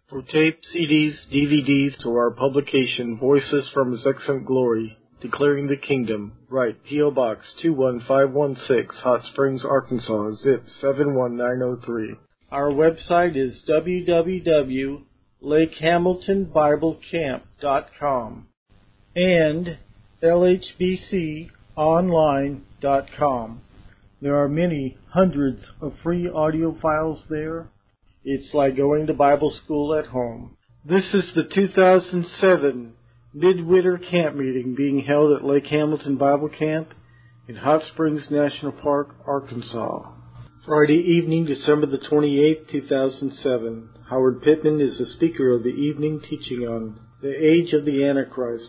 For tape, CDs, DVDs, to our publication, Voices from His Excellent Glory, Declaring the Kingdom, write P.O. Box 21516, Hot Springs, Arkansas, zip 71903. Our website is www.lakehamiltonbiblecamp.com and lhbconline.com. There are many hundreds of free audio files there. It's like going to Bible school at home. This is the 2007 Midwinter Camp Meeting being held at Lake Hamilton Bible Camp in Hot Springs National Park, Arkansas. Friday evening, December the 28th, 2007. Howard Pittman is the speaker of the evening, teaching on the age of the Antichrist.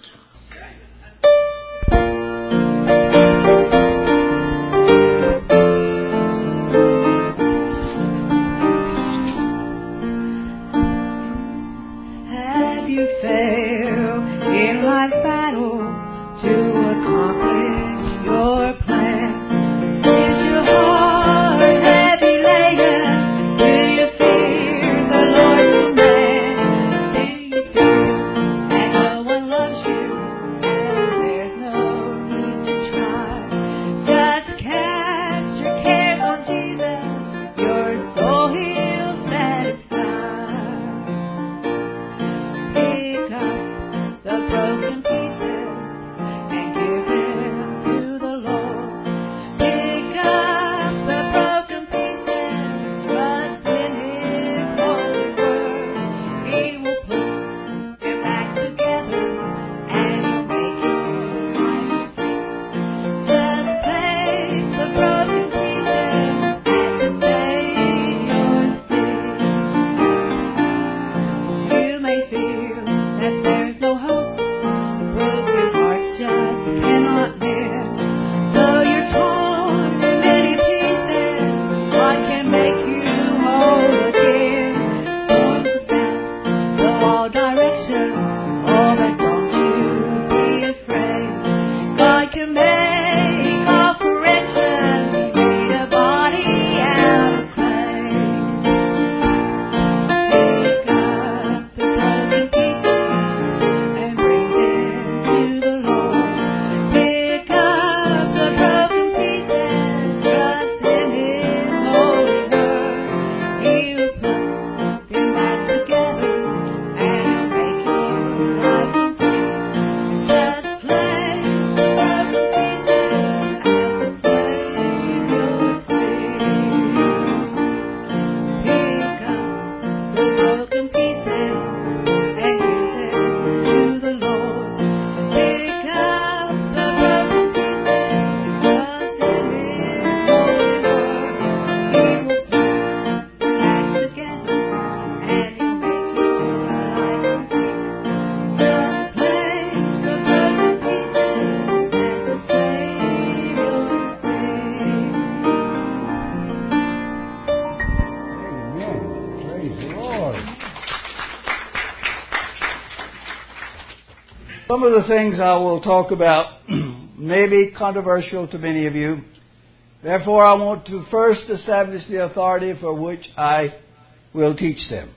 Some of the things I will talk about may be controversial to many of you. Therefore, I want to first establish the authority for which I will teach them.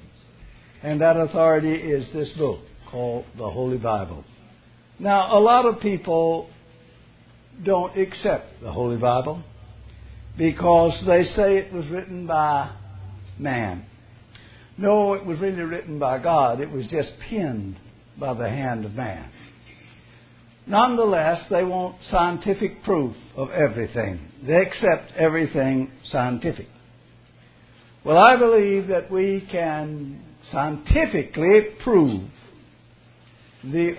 And that authority is this book called the Holy Bible. Now, a lot of people don't accept the Holy Bible because they say it was written by man. No, it was really written by God. It was just penned by the hand of man. Nonetheless, they want scientific proof of everything. They accept everything scientific. Well, I believe that we can scientifically prove the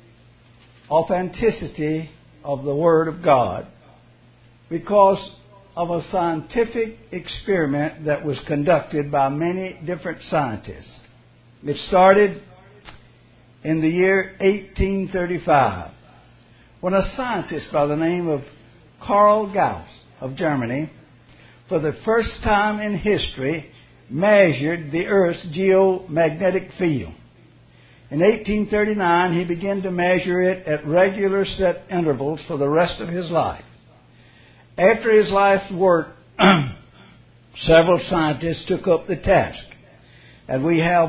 authenticity of the Word of God because of a scientific experiment that was conducted by many different scientists. It started in the year 1835 when a scientist by the name of Karl Gauss of Germany, for the first time in history, measured the Earth's geomagnetic field. In 1839, he began to measure it at regular set intervals for the rest of his life. After his life's work, several scientists took up the task. And we have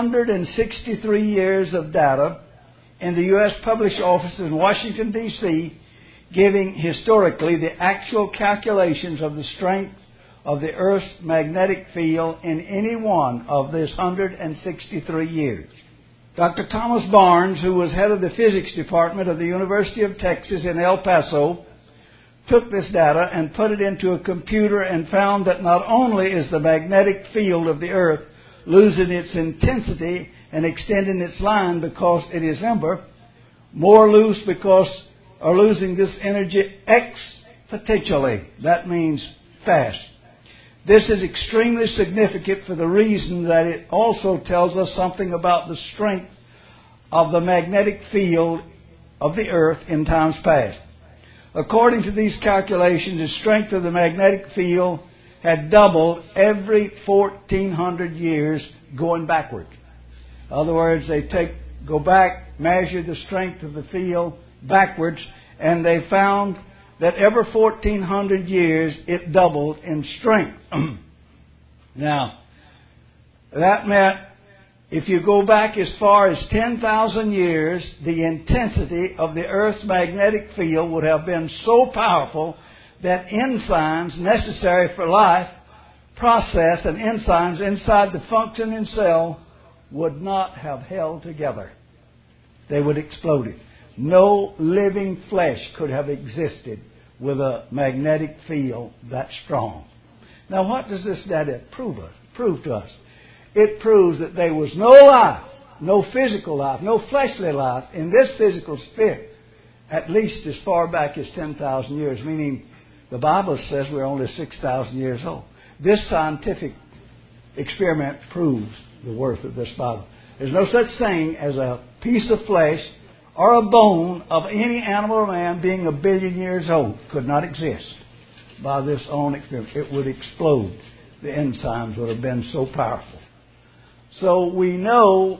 163 years of data in the U.S. published offices in Washington, D.C., giving historically the actual calculations of the strength of the Earth's magnetic field in any one of this 163 years. Dr. Thomas Barnes, who was head of the physics department of the University of Texas in El Paso, took this data and put it into a computer and found that not only is the magnetic field of the Earth losing its intensity and extending its line because it is ember, more loose because are losing this energy exponentially. That means fast. This is extremely significant for the reason that it also tells us something about the strength of the magnetic field of the Earth in times past. According to these calculations, the strength of the magnetic field had doubled every 1,400 years going backward. In other words, they go back, measure the strength of the field backwards, and they found that every 1,400 years it doubled in strength. Now, that meant if you go back as far as 10,000 years, the intensity of the Earth's magnetic field would have been so powerful that enzymes necessary for life process and enzymes inside the functioning cell would not have held together. They would have exploded. No living flesh could have existed with a magnetic field that strong. Now, what does this data prove to us? It proves that there was no life, no physical life, no fleshly life in this physical sphere, at least as far back as 10,000 years, meaning the Bible says we're only 6,000 years old. This scientific experiment proves the worth of this Bible. There's no such thing as a piece of flesh or a bone of any animal or man being 1 billion years old. Could not exist by this own experiment. It would explode. The enzymes would have been so powerful. So we know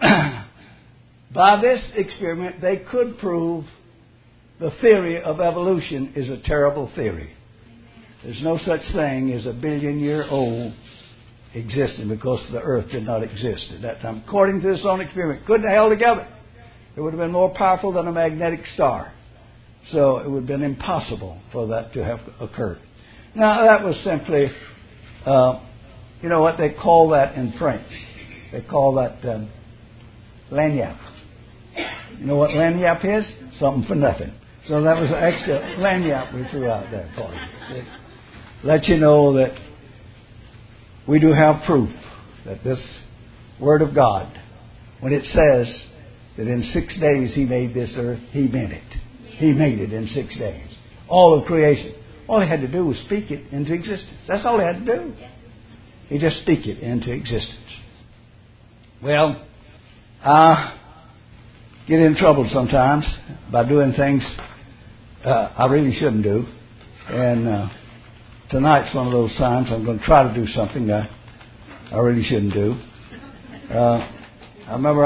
by this experiment they could prove the theory of evolution is a terrible theory. There's no such thing as 1 billion year old existing because the Earth did not exist at that time. According to this own experiment, couldn't have held together. It would have been more powerful than a magnetic star. So it would have been impossible for that to have occurred. Now that was simply, you know what they call that in French? They call that lagniappe. You know what lagniappe is? Something for nothing. So that was an extra lagniappe we threw out there for you. Let you know that we do have proof that this Word of God, when it says that in 6 days He made this earth, He meant it. He made it in 6 days. All of creation. All He had to do was speak it into existence. That's all He had to do. He just speak it into existence. Well, I get in trouble sometimes by doing things I really shouldn't do. And tonight's one of those times I'm going to try to do something I really shouldn't do. I remember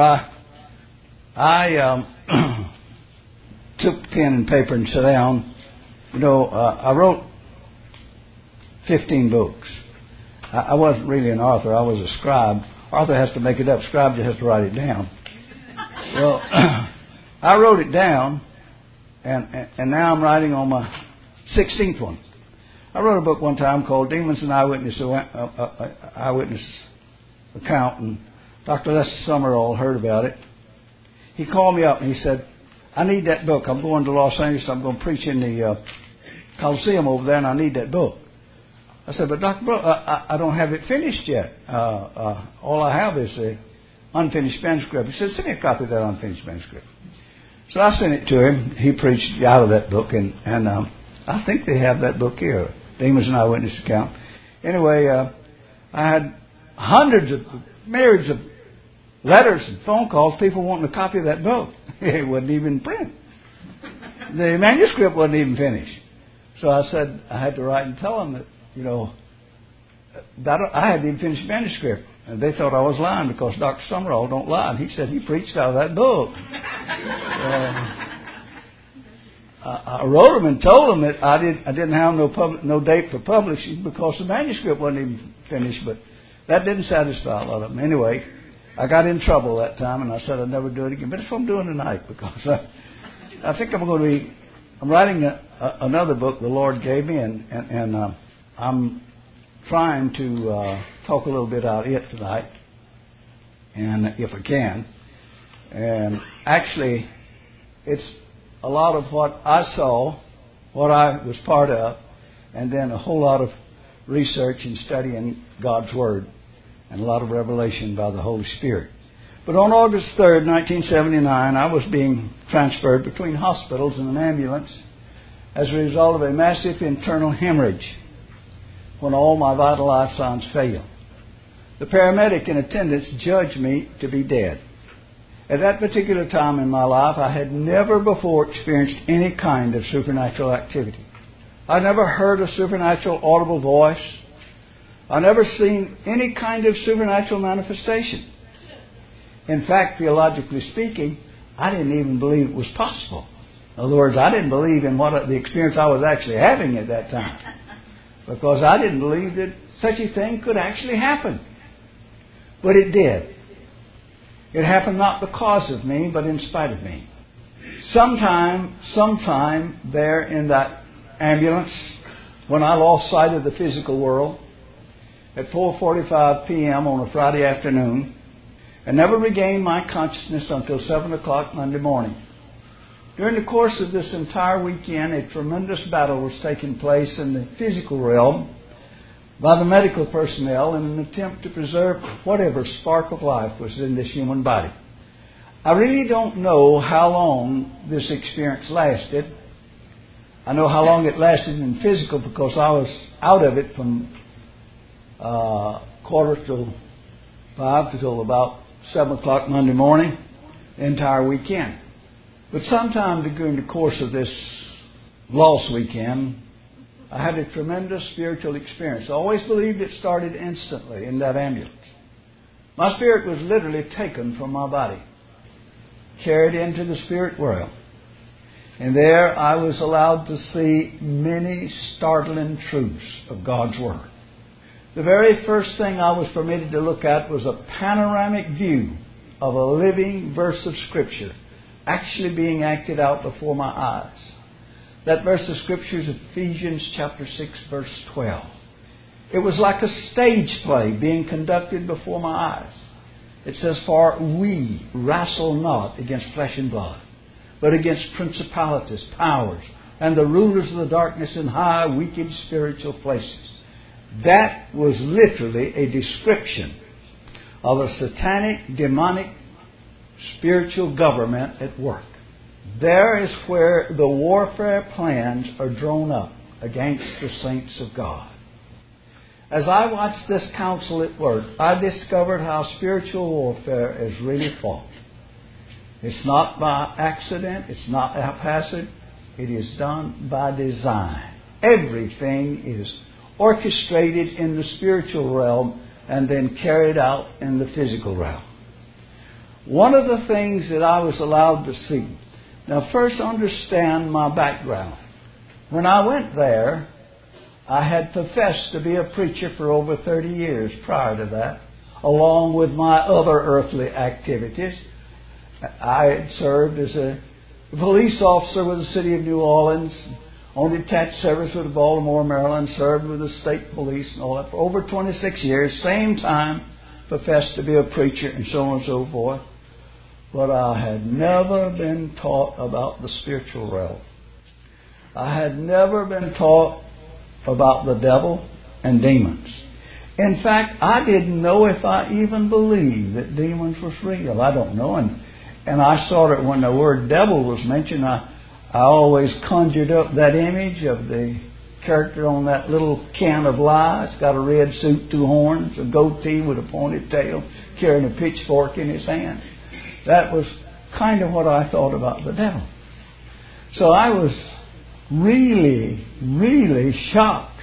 I took pen and paper and sat down. You know, I wrote 15 books. I wasn't really an author. I was a scribe. Author has to make it up. Scribe just has to write it down. Well, I wrote it down, and now I'm writing on my 16th one. I wrote a book one time called Demons and Eyewitness Account, and Dr. Lester Summerall heard about it. He called me up and he said, I need that book. I'm going to Los Angeles. I'm going to preach in the Coliseum over there, and I need that book. I said, but Dr. Brooks, I don't have it finished yet. All I have is an unfinished manuscript. He said, send me a copy of that unfinished manuscript. So I sent it to him. He preached out of that book, and I think they have that book here, Demons and Eyewitness Account. Anyway, I had myriads of letters and phone calls, people wanting a copy of that book. It wasn't even in print. The manuscript wasn't even finished. So I said, I had to write and tell them that, you know, that I hadn't even finished the manuscript. And they thought I was lying because Dr. Summerall don't lie. And he said he preached out of that book. I wrote them and told them that I didn't have no date for publishing because the manuscript wasn't even finished. But That didn't satisfy a lot of them. Anyway, I got in trouble that time, and I said I'd never do it again. But it's what I'm doing tonight, because I think I'm writing another book the Lord gave me, and I'm trying to talk a little bit about it tonight, and if I can. And actually, it's a lot of what I saw, what I was part of, and then a whole lot of research and studying God's Word, and a lot of revelation by the Holy Spirit. But on August 3rd, 1979, I was being transferred between hospitals in an ambulance as a result of a massive internal hemorrhage when all my vital life signs failed. The paramedic in attendance judged me to be dead. At that particular time in my life, I had never before experienced any kind of supernatural activity. I'd never heard a supernatural audible voice. I'd never seen any kind of supernatural manifestation. In fact, theologically speaking, I didn't even believe it was possible. In other words, I didn't believe in the experience I was actually having at that time, because I didn't believe that such a thing could actually happen. But it did. It happened not because of me, but in spite of me. Sometime there in that ambulance, when I lost sight of the physical world, at 4:45 p.m. on a Friday afternoon, and never regained my consciousness until 7 o'clock Monday morning. During the course of this entire weekend, a tremendous battle was taking place in the physical realm by the medical personnel in an attempt to preserve whatever spark of life was in this human body. I really don't know how long this experience lasted. I know how long it lasted in physical because I was out of it from 4:45 till about 7 o'clock Monday morning, the entire weekend. But sometime during the course of this lost weekend, I had a tremendous spiritual experience. I always believed it started instantly in that ambulance. My spirit was literally taken from my body, carried into the spirit world. And there I was allowed to see many startling truths of God's Word. The very first thing I was permitted to look at was a panoramic view of a living verse of Scripture actually being acted out before my eyes. That verse of Scripture is Ephesians chapter 6, verse 12. It was like a stage play being conducted before my eyes. It says, "For we wrestle not against flesh and blood, but against principalities, powers, and the rulers of the darkness in high wicked spiritual places." That was literally a description of a satanic, demonic, spiritual government at work. There is where the warfare plans are drawn up against the saints of God. As I watched this counsel at work, I discovered how spiritual warfare is really fought. It's not by accident. It's not haphazard. It is done by design. Everything is orchestrated in the spiritual realm and then carried out in the physical realm. One of the things that I was allowed to see. Now, first understand my background. When I went there, I had professed to be a preacher for over 30 years prior to that, along with my other earthly activities. I had served as a police officer with the City of New Orleans, on detached service with Baltimore, Maryland, served with the state police and all that for over 26 years. Same time, professed to be a preacher and so on and so forth. But I had never been taught about the spiritual realm. I had never been taught about the devil and demons. In fact, I didn't know if I even believed that demons was real. I don't know. And I saw that when the word devil was mentioned, I always conjured up that image of the character on that little can of lies. Got a red suit, 2 horns, a goatee with a pointed tail, carrying a pitchfork in his hand. That was kind of what I thought about the devil. So I was really, really shocked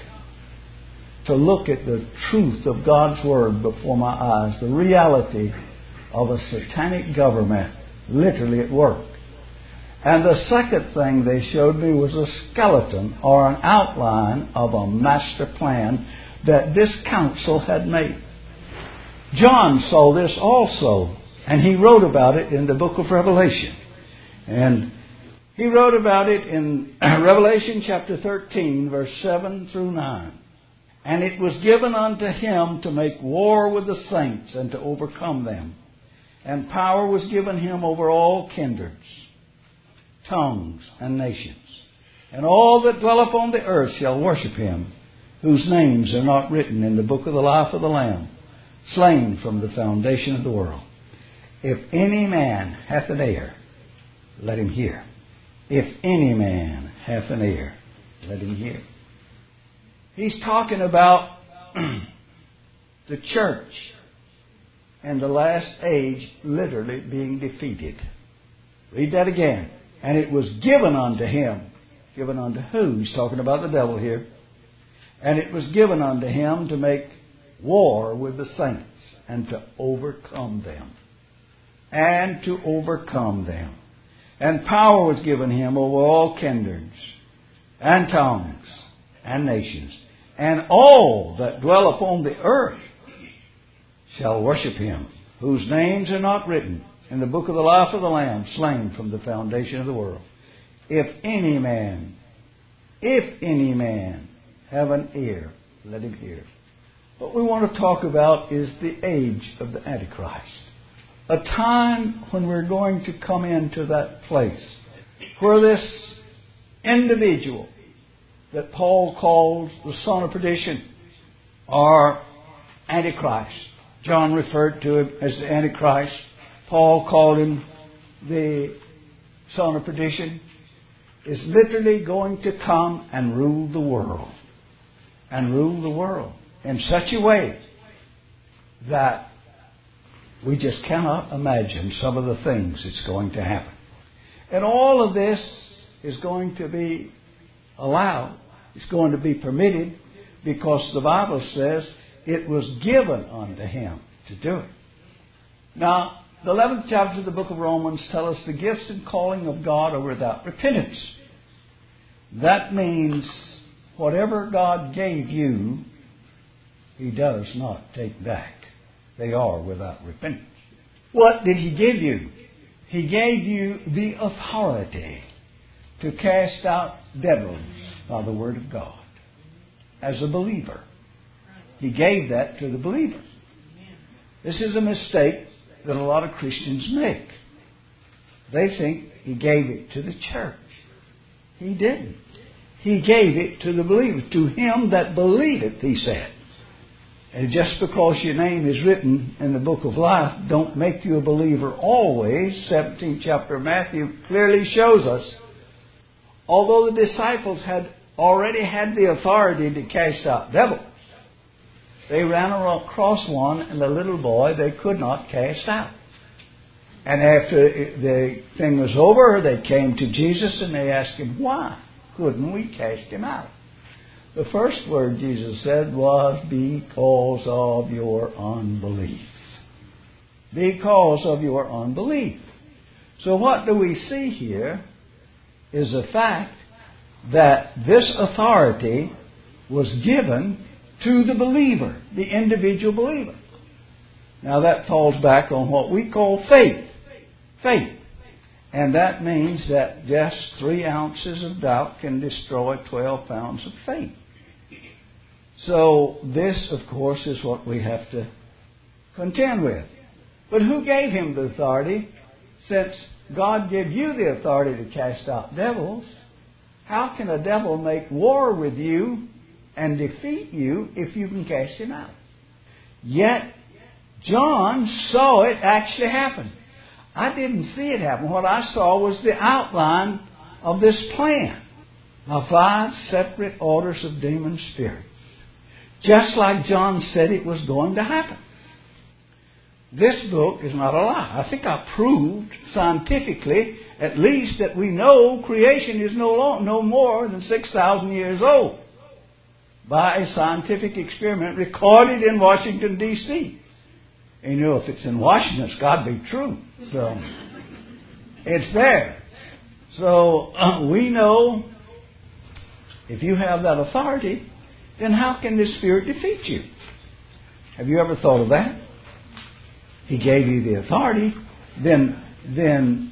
to look at the truth of God's Word before my eyes, the reality of a satanic government literally at work. And the second thing they showed me was a skeleton or an outline of a master plan that this council had made. John saw this also, and he wrote about it in the book of Revelation. And he wrote about it in Revelation chapter 13, verse 7 through 9. And it was given unto him to make war with the saints and to overcome them. And power was given him over all kindreds, tongues, and nations. And all that dwell upon the earth shall worship him, whose names are not written in the book of the life of the Lamb, slain from the foundation of the world. If any man hath an ear, let him hear. If any man hath an ear, let him hear. He's talking about the church and the last age literally being defeated. Read that again. And it was given unto him. Given unto who? He's talking about the devil here. And it was given unto him to make war with the saints and to overcome them. And to overcome them. And power was given him over all kindreds and tongues and nations. And all that dwell upon the earth shall worship him, whose names are not written in the book of the life of the Lamb, slain from the foundation of the world. If any man have an ear, let him hear. What we want to talk about is the age of the Antichrist. A time when we're going to come into that place where this individual that Paul calls the son of perdition, or Antichrist. John referred to him as the Antichrist. Paul called him the son of perdition, is literally going to come and rule the world. And rule the world in such a way that we just cannot imagine some of the things that's going to happen. And all of this is going to be allowed. It's going to be permitted because the Bible says it was given unto him to do it. Now, the 11th chapter of the book of Romans tell us the gifts and calling of God are without repentance. That means whatever God gave you, he does not take back. They are without repentance. What did he give you? He gave you the authority to cast out devils by the word of God. As a believer. He gave that to the believer. This is a mistake that a lot of Christians make. They think he gave it to the church. He didn't. He gave it to the believer. To him that believeth, he said. And just because your name is written in the book of life don't make you a believer always. 17th chapter of Matthew clearly shows us. Although the disciples had already had the authority to cast out devils, they ran across one and the little boy they could not cast out. And after the thing was over, they came to Jesus and they asked him, why couldn't we cast him out? The first word Jesus said was, because of your unbelief. Because of your unbelief. So what do we see here is the fact that this authority was given to the believer, the individual believer. Now that falls back on what we call faith. Faith. And that means that just 3 ounces of doubt can destroy 12 pounds of faith. So this, of course, is what we have to contend with. But who gave him the authority? Since God gave you the authority to cast out devils, how can a devil make war with you and defeat you if you can cast him out? Yet, John saw it actually happen. I didn't see it happen. What I saw was the outline of this plan of 5 separate orders of demon spirits. Just like John said it was going to happen. This book is not a lie. I think I proved scientifically, at least, that we know creation is no more than 6,000 years old by a scientific experiment recorded in Washington, D.C. And you know, if it's in Washington, it's got to be true. So, it's there. So, we know if you have that authority, then how can this spirit defeat you? Have you ever thought of that? He gave you the authority, then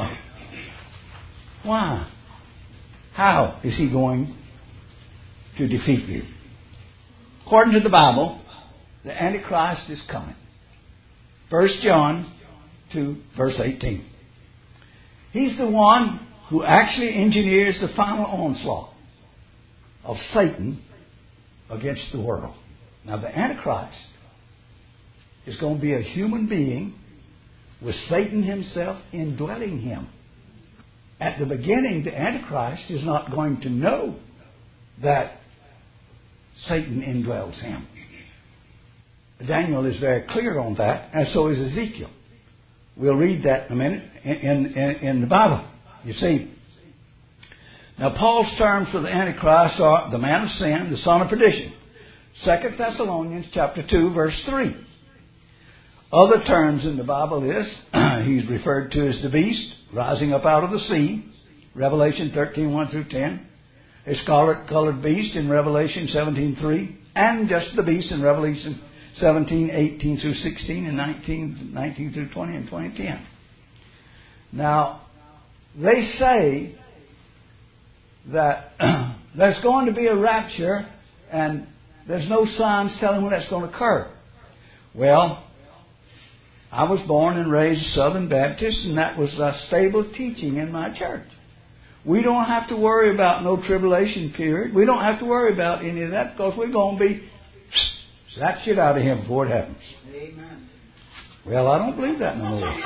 why? How is He going to defeat you? According to the Bible, the Antichrist is coming. 1 John 2, verse 18. He's the one who actually engineers the final onslaught of Satan against the world. Now, the Antichrist is going to be a human being with Satan himself indwelling him. At the beginning, the Antichrist is not going to know that Satan indwells him. Daniel is very clear on that, and so is Ezekiel. We'll read that in a minute in the Bible. You see. Now, Paul's terms for the Antichrist are the man of sin, the son of perdition. 2 Thessalonians chapter 2, verse 3. Other terms in the Bible is, he's referred to as the beast, rising up out of the sea, Revelation 13, 1 through 10. A scarlet-colored beast in Revelation 17, 3. And just the beast in Revelation 17, 18 through 16, and 19 through 20, and 20:10. Now, they say that there's going to be a rapture, and there's no signs telling when that's going to occur. Well, I was born and raised Southern Baptist, and that was a stable teaching in my church. We don't have to worry about no tribulation period. We don't have to worry about any of that because we're going to be that shit out of Him before it happens. Amen. Well, I don't believe that no more.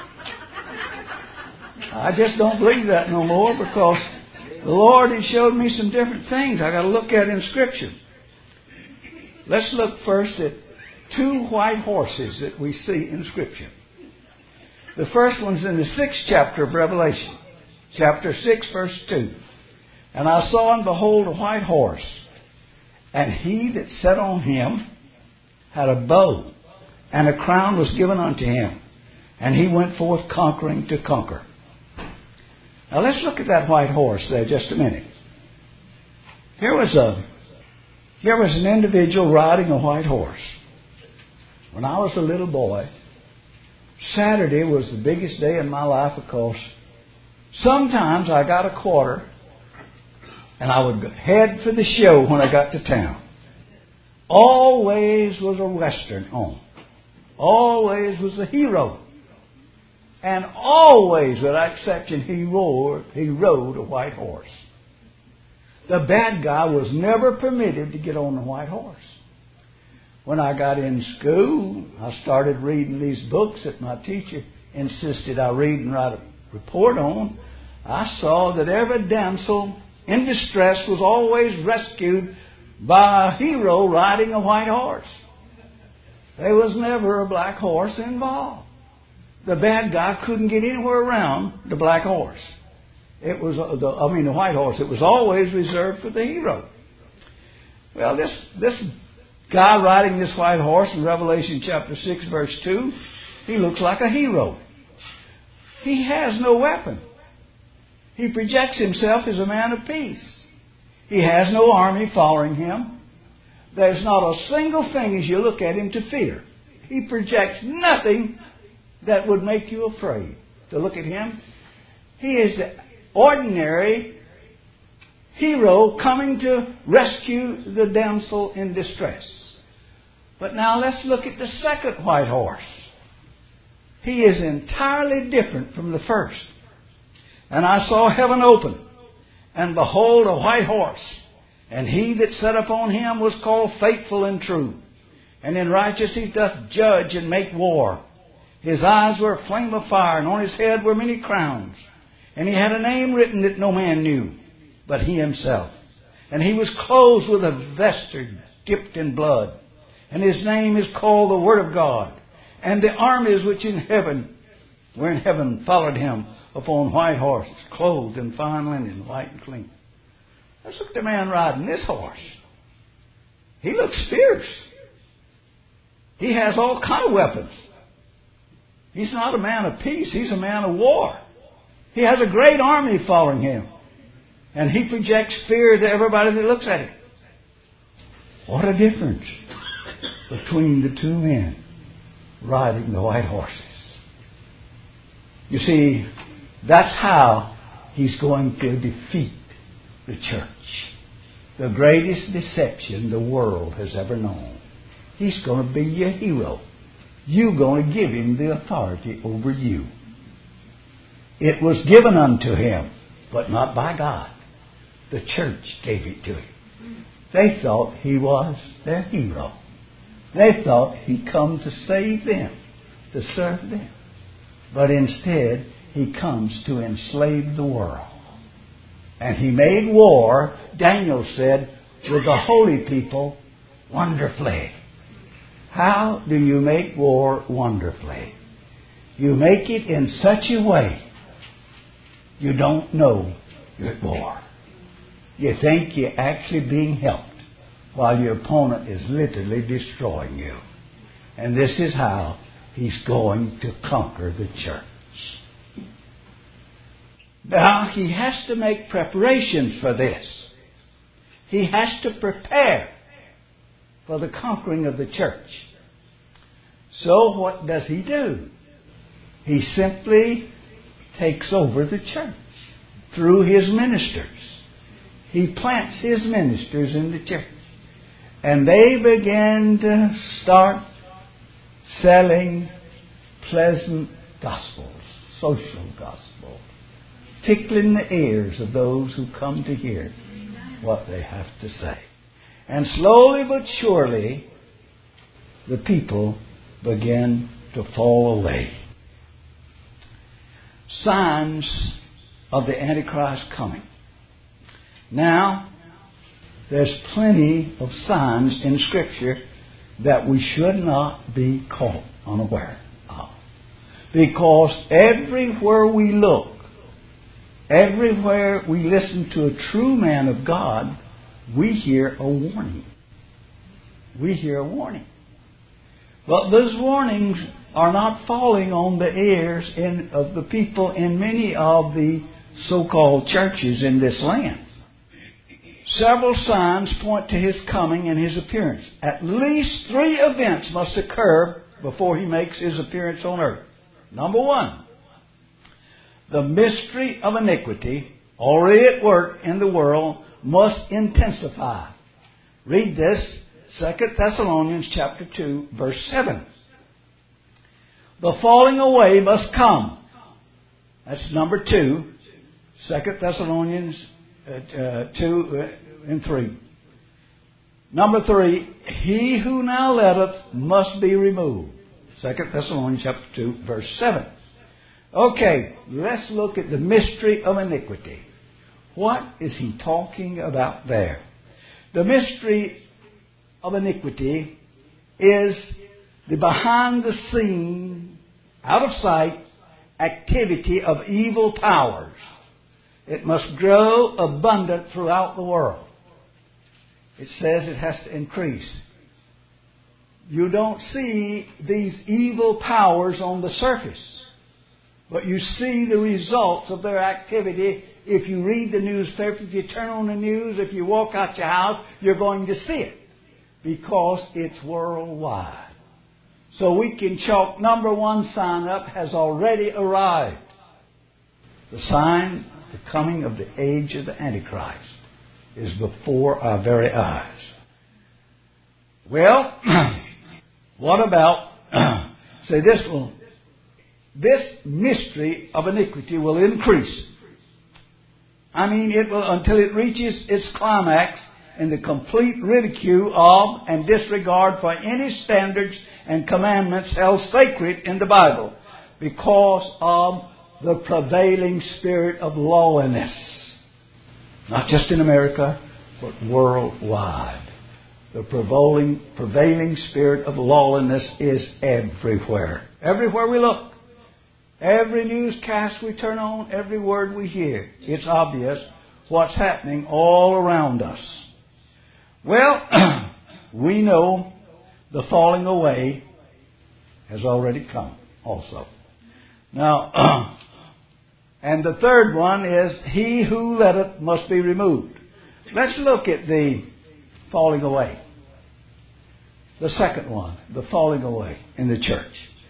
I just don't believe that no more because the Lord has showed me some different things I got to look at in Scripture. Let's look first at two white horses that we see in Scripture. The first one's in the 6th chapter of Revelation, chapter 6, verse 2. And I saw and behold a white horse, and he that sat on him had a bow, and a crown was given unto him, and he went forth conquering to conquer. Now let's look at that white horse there just a minute. Here was an individual riding a white horse. When I was a little boy, Saturday was the biggest day in my life because sometimes I got a quarter and I would head for the show when I got to town. Always was a Western on. Always was a hero. And always, without exception, he rode a white horse. The bad guy was never permitted to get on the white horse. When I got in school, I started reading these books that my teacher insisted I read and write a report on. I saw that every damsel in distress was always rescued by a hero riding a white horse. There was never a black horse involved. The bad guy couldn't get anywhere around the black horse. The white horse. It was always reserved for the hero. Well, this guy riding this white horse in Revelation chapter 6, verse 2, he looks like a hero. He has no weapon. He projects himself as a man of peace. He has no army following him. There's not a single thing as you look at him to fear. He projects nothing that would make you afraid to look at him. He is the ordinary hero coming to rescue the damsel in distress. But now let's look at the second white horse. He is entirely different from the first. And I saw heaven open, and behold a white horse, and he that sat upon him was called Faithful and True, and in righteousness he doth judge and make war. His eyes were a flame of fire, and on his head were many crowns. And he had a name written that no man knew, but he himself. And he was clothed with a vesture dipped in blood. And his name is called the Word of God. And the armies which were in heaven followed him upon white horses, clothed in fine linen, white and clean. Let's look at the man riding this horse. He looks fierce. He has all kind of weapons. He's not a man of peace. He's a man of war. He has a great army following him. And he projects fear to everybody that looks at him. What a difference between the two men. riding the white horses. You see, that's how he's going to defeat the church. The greatest deception the world has ever known. He's going to be your hero. You're going to give him the authority over you. It was given unto him, but not by God. The church gave it to him. They thought he was their hero. They thought he'd come to save them, to serve them. But instead, he comes to enslave the world. And he made war, Daniel said, with the holy people wonderfully. How do you make war wonderfully? You make it in such a way you don't know you're at war. You think you're actually being helped while your opponent is literally destroying you. And this is how he's going to conquer the church. Now, he has to make preparations for this. He has to prepare for the conquering of the church. So what does he do? He simply takes over the church through his ministers. He plants his ministers in the church. And they begin to start selling pleasant gospels, social gospels, tickling the ears of those who come to hear what they have to say. And slowly but surely, the people begin to fall away. Signs of the Antichrist coming. Now, there's plenty of signs in Scripture that we should not be caught unaware of. Because everywhere we look, everywhere we listen to a true man of God, we hear a warning. We hear a warning. But those warnings are not falling on the ears of the people in many of the so-called churches in this land. Several signs point to his coming and his appearance. At least 3 events must occur before he makes his appearance on earth. Number 1, the mystery of iniquity, already at work in the world, must intensify. Read this, 2 Thessalonians chapter 2, verse 7. The falling away must come. That's number 2, 2 Thessalonians 2 and 3. Number 3, he who now letteth must be removed. 2 Thessalonians chapter 2, verse 7. Okay, let's look at the mystery of iniquity. What is he talking about there? The mystery of iniquity is the behind-the-scene, out-of-sight activity of evil powers. It must grow abundant throughout the world. It says it has to increase. You don't see these evil powers on the surface, but you see the results of their activity. If you read the newspaper, if you turn on the news, if you walk out your house, you're going to see it because it's worldwide. So we can chalk number 1 sign up has already arrived. The sign, the coming of the age of the Antichrist, is before our very eyes. Well, what about, this mystery of iniquity will increase. I mean, it will until it reaches its climax in the complete ridicule of and disregard for any standards and commandments held sacred in the Bible because of the prevailing spirit of lawlessness. Not just in America, but worldwide. The prevailing spirit of lawlessness is everywhere. Everywhere we look. Every newscast we turn on, every word we hear, it's obvious what's happening all around us. Well, we know the falling away has already come also. Now, and the third one is, he who letteth must be removed. Let's look at the falling away. The second one, the falling away in the church.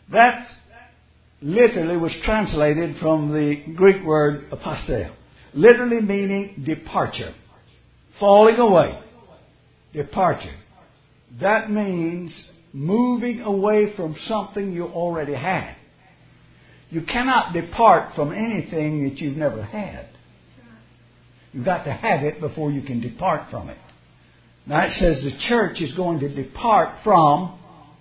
That literally was translated from the Greek word apostate, literally meaning departure, falling away, departure. That means moving away from something you already had. You cannot depart from anything that you've never had. You've got to have it before you can depart from it. Now it says the church is going to depart from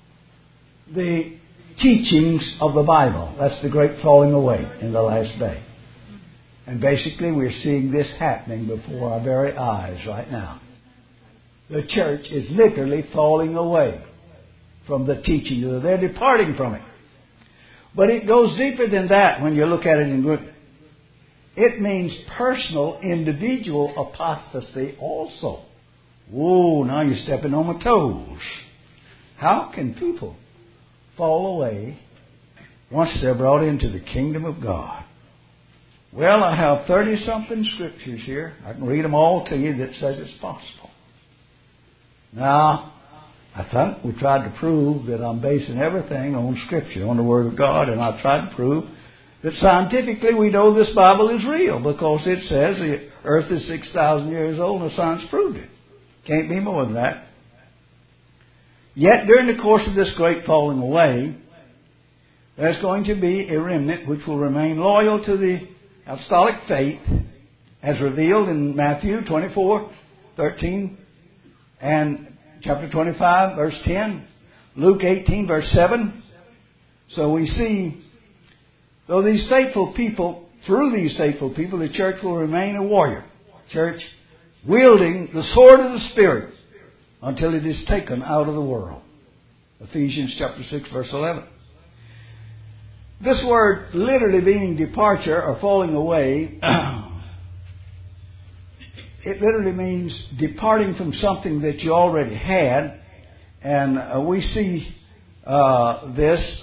the teachings of the Bible. That's the great falling away in the last day. And basically we're seeing this happening before our very eyes right now. The church is literally falling away from the teaching. They're departing from it. But it goes deeper than that when you look at it in Greek. It means personal, individual apostasy also. Whoa, now you're stepping on my toes. How can people fall away once they're brought into the kingdom of God? Well, I have 30-something scriptures here. I can read them all to you that says it's possible. Now, I thought we tried to prove that I'm basing everything on Scripture, on the Word of God, and I tried to prove that scientifically we know this Bible is real because it says the earth is 6,000 years old and science proved it. Can't be more than that. Yet during the course of this great falling away, there's going to be a remnant which will remain loyal to the apostolic faith as revealed in Matthew 24:13 and chapter 25 verse 10, Luke 18 verse 7. So we see, though these faithful people, through these faithful people, the church will remain a warrior. Church wielding the sword of the Spirit until it is taken out of the world. Ephesians chapter 6 verse 11. This word literally meaning departure or falling away, it literally means departing from something that you already had. And we see this,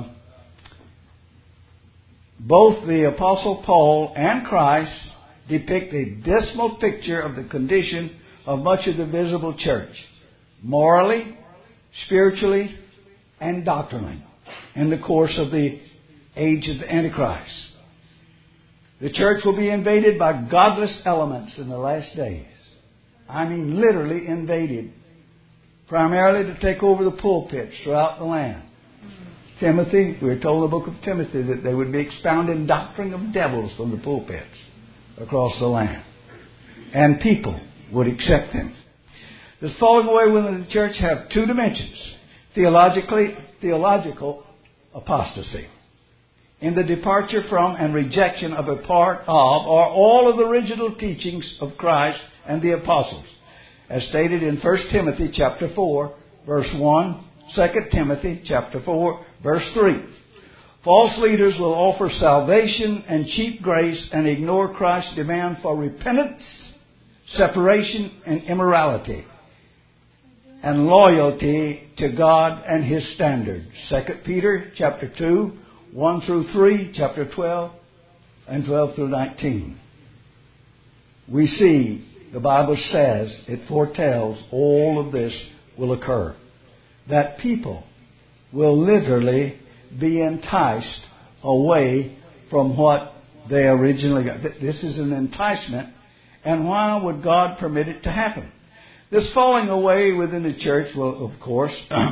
both the Apostle Paul and Christ depict a dismal picture of the condition of much of the visible church, morally, spiritually, and doctrinally, in the course of the age of the Antichrist. The church will be invaded by godless elements in the last days. I mean literally invaded. Primarily to take over the pulpits throughout the land. Timothy, we were told in the book of Timothy that they would be expounding doctrine of devils from the pulpits across the land. And people would accept them. This falling away within the church have two dimensions. Theological apostasy. In the departure from and rejection of a part of or all of the original teachings of Christ and the apostles. As stated in 1 Timothy chapter 4, verse 1, 2 Timothy chapter 4, verse 3. False leaders will offer salvation and cheap grace and ignore Christ's demand for repentance, separation, and immorality, and loyalty to God and His standards. 2 Peter chapter 2, 1 through 3, chapter 12, and 12 through 19. We see, the Bible says, it foretells all of this will occur. That people will literally be enticed away from what they originally got. This is an enticement. And why would God permit it to happen? This falling away within the church will, of course,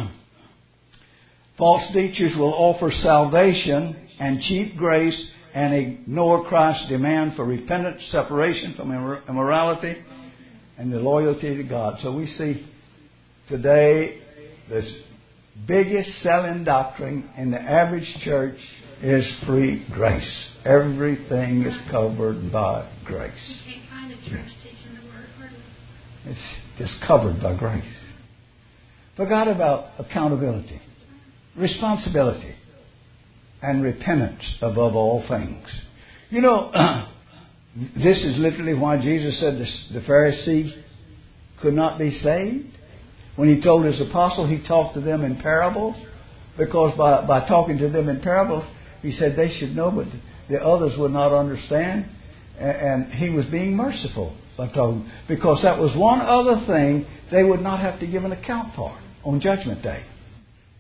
false teachers will offer salvation and cheap grace and ignore Christ's demand for repentance, separation from immorality, and the loyalty to God. So we see today this biggest selling doctrine in the average church is free grace. Everything is covered by grace. You can't find a church teaching the Word hardly. It's just covered by grace. Forgot about accountability, responsibility, and repentance above all things. You know, this is literally why Jesus said the Pharisee could not be saved. When He told His apostles, He talked to them in parables. Because by talking to them in parables, He said they should know, but the others would not understand. And He was being merciful by talking. Because that was one other thing they would not have to give an account for on Judgment Day.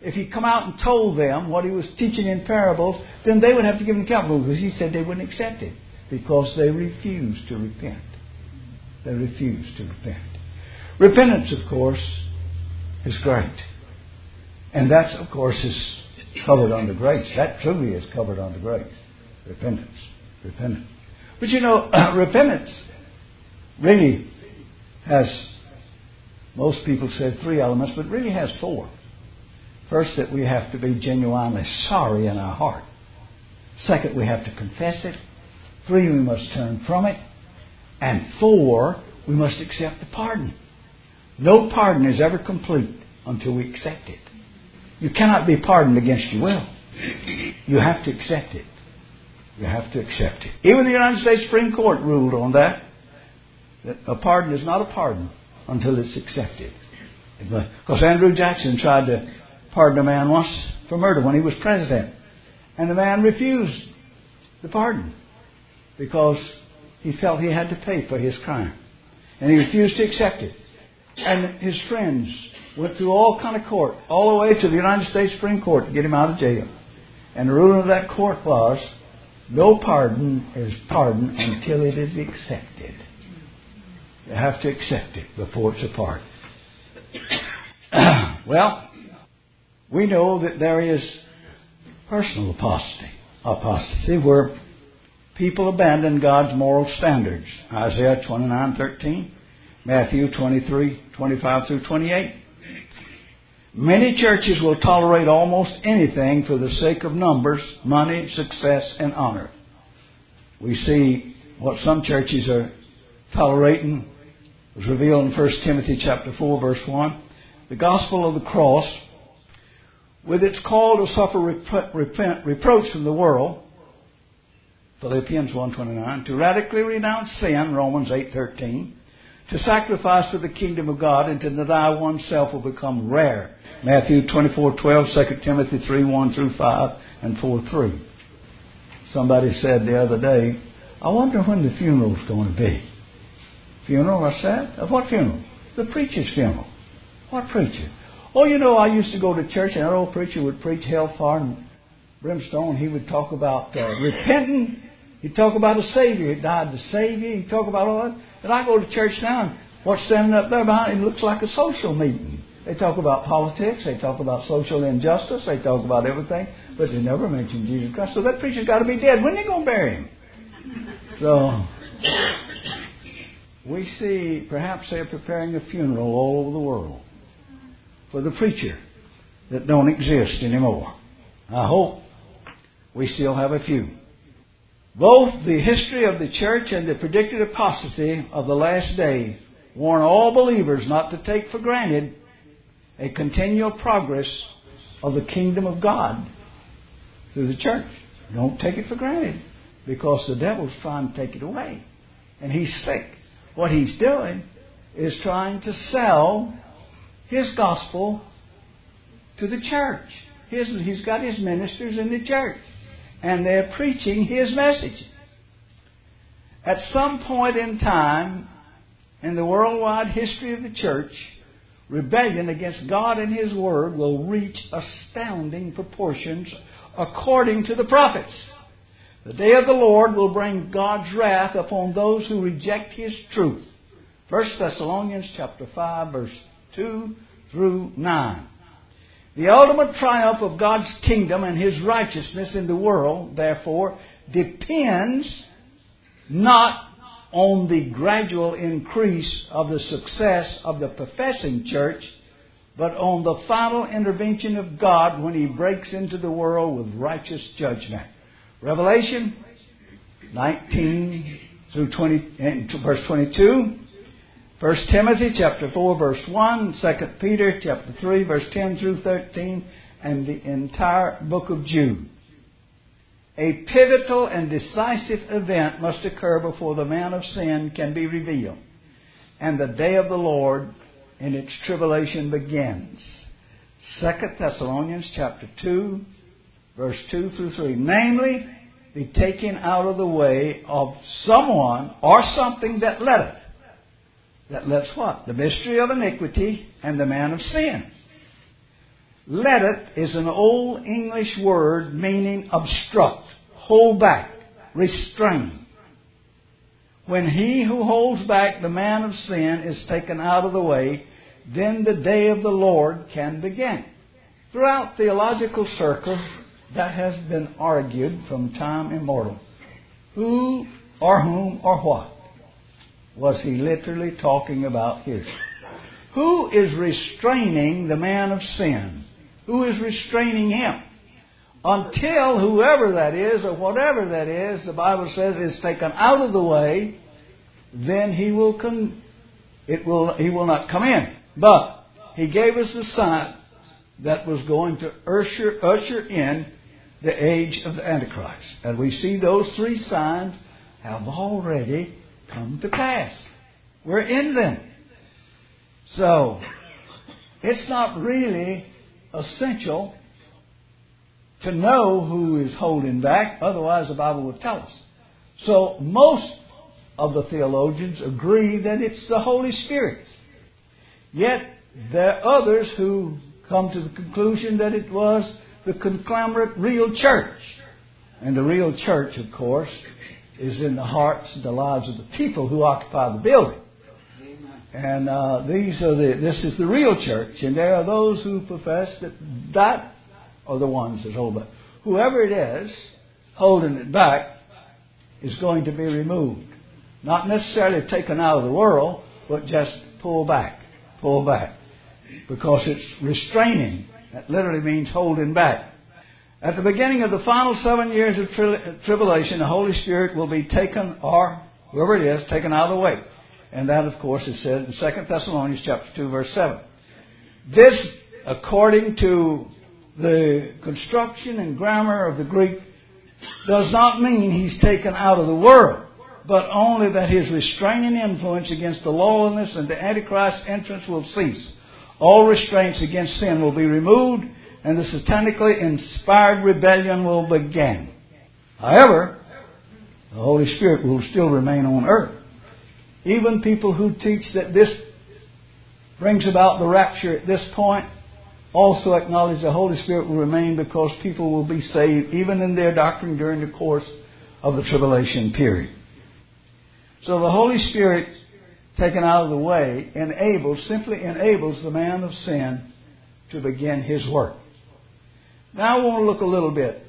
if he come out and told them what he was teaching in parables, then they would have to give an account for it, because he said they wouldn't accept it because they refused to repent. They refused to repent. Repentance, of course, is great. And that, of course, is covered under grace. That truly is covered under grace. Repentance. Repentance. But you know, repentance really has, most people said 3 elements, but really has 4. First, that we have to be genuinely sorry in our heart. Second, we have to confess it. 3, we must turn from it. And 4, we must accept the pardon. No pardon is ever complete until we accept it. You cannot be pardoned against your will. You have to accept it. You have to accept it. Even the United States Supreme Court ruled on that a pardon is not a pardon until it's accepted. Because Andrew Jackson tried to pardon a man once for murder when he was president. And the man refused the pardon because he felt he had to pay for his crime. And he refused to accept it. And his friends went through all kind of court, all the way to the United States Supreme Court to get him out of jail. And the ruling of that court was, no pardon is pardon until it is accepted. You have to accept it before it's a pardon. Well, we know that there is personal apostasy where people abandon God's moral standards. Isaiah 29:13, Matthew 23:25 through 28. Many churches will tolerate almost anything for the sake of numbers, money, success, and honor. We see what some churches are tolerating was revealed in 1 Timothy chapter 4, verse 1. The gospel of the cross, with its call to suffer reproach from the world, Philippians 1:29, to radically renounce sin, Romans 8:13, to sacrifice for the kingdom of God, and to deny oneself will become rare, Matthew 24:12, 2 Timothy 3:1 through 5, and 4:3. Somebody said the other day, I wonder when the funeral's going to be. Funeral, I said? Of what funeral? The preacher's funeral. What preacher? Oh, you know, I used to go to church and that old preacher would preach hellfire and brimstone. He would talk about repenting. He'd talk about a Savior. He died to save you. He'd talk about all that. And I go to church now and what's standing up there behind it looks like a social meeting. They talk about politics. They talk about social injustice. They talk about everything. But they never mention Jesus Christ. So that preacher's got to be dead. When are they going to bury him? So we see perhaps they're preparing a funeral all over the world for the preacher that don't exist anymore. I hope we still have a few. Both the history of the church and the predicted apostasy of the last days warn all believers not to take for granted a continual progress of the kingdom of God through the church. Don't take it for granted because the devil's trying to take it away. And he's sick. What he's doing is trying to sell his gospel to the church. He's got his ministers in the church. And they're preaching his message. At some point in time in the worldwide history of the church, rebellion against God and His Word will reach astounding proportions according to the prophets. The day of the Lord will bring God's wrath upon those who reject His truth. 1 Thessalonians chapter 5, verse 2 through 9. The ultimate triumph of God's kingdom and His righteousness in the world, therefore, depends not on the gradual increase of the success of the professing church, but on the final intervention of God when He breaks into the world with righteous judgment. Revelation 19 through 20, verse 22. 1 Timothy chapter 4 verse 1, 2 Peter chapter 3 verse 10 through 13, and the entire book of Jude. A pivotal and decisive event must occur before the man of sin can be revealed, and the day of the Lord in its tribulation begins. 2 Thessalonians chapter 2 verse 2 through 3. Namely, the taking out of the way of someone or something that letteth. That lets what? The mystery of iniquity and the man of sin. Letteth is an old English word meaning obstruct, hold back, restrain. When he who holds back the man of sin is taken out of the way, then the day of the Lord can begin. Throughout theological circles, that has been argued from time immemorial. Who or whom or what was he literally talking about here? Who is restraining the man of sin? Who is restraining him? Until whoever that is or whatever that is, the Bible says, is taken out of the way, then he will not come in. But he gave us the sign that was going to usher in the age of the Antichrist. And we see those three signs have already come to pass. We're in them. So, it's not really essential to know who is holding back, otherwise the Bible would tell us. So, most of the theologians agree that it's the Holy Spirit. Yet, there are others who come to the conclusion that it was the conglomerate real church. And the real church, of course, is in the hearts and the lives of the people who occupy the building. And this is the real church. And there are those who profess that are the ones that hold back. Whoever it is holding it back is going to be removed. Not necessarily taken out of the world, but just pulled back. Pull back. Because it's restraining. That literally means holding back. At the beginning of the final 7 years of tribulation, the Holy Spirit will be taken, or whoever it is, taken out of the way. And that, of course, is said in 2 Thessalonians chapter 2, verse 7. This, according to the construction and grammar of the Greek, does not mean he's taken out of the world, but only that his restraining influence against the lawlessness and the Antichrist's entrance will cease. All restraints against sin will be removed, and the satanically inspired rebellion will begin. However, the Holy Spirit will still remain on earth. Even people who teach that this brings about the rapture at this point also acknowledge the Holy Spirit will remain, because people will be saved even in their doctrine during the course of the tribulation period. So the Holy Spirit, taken out of the way, simply enables the man of sin to begin his work. Now I want to look a little bit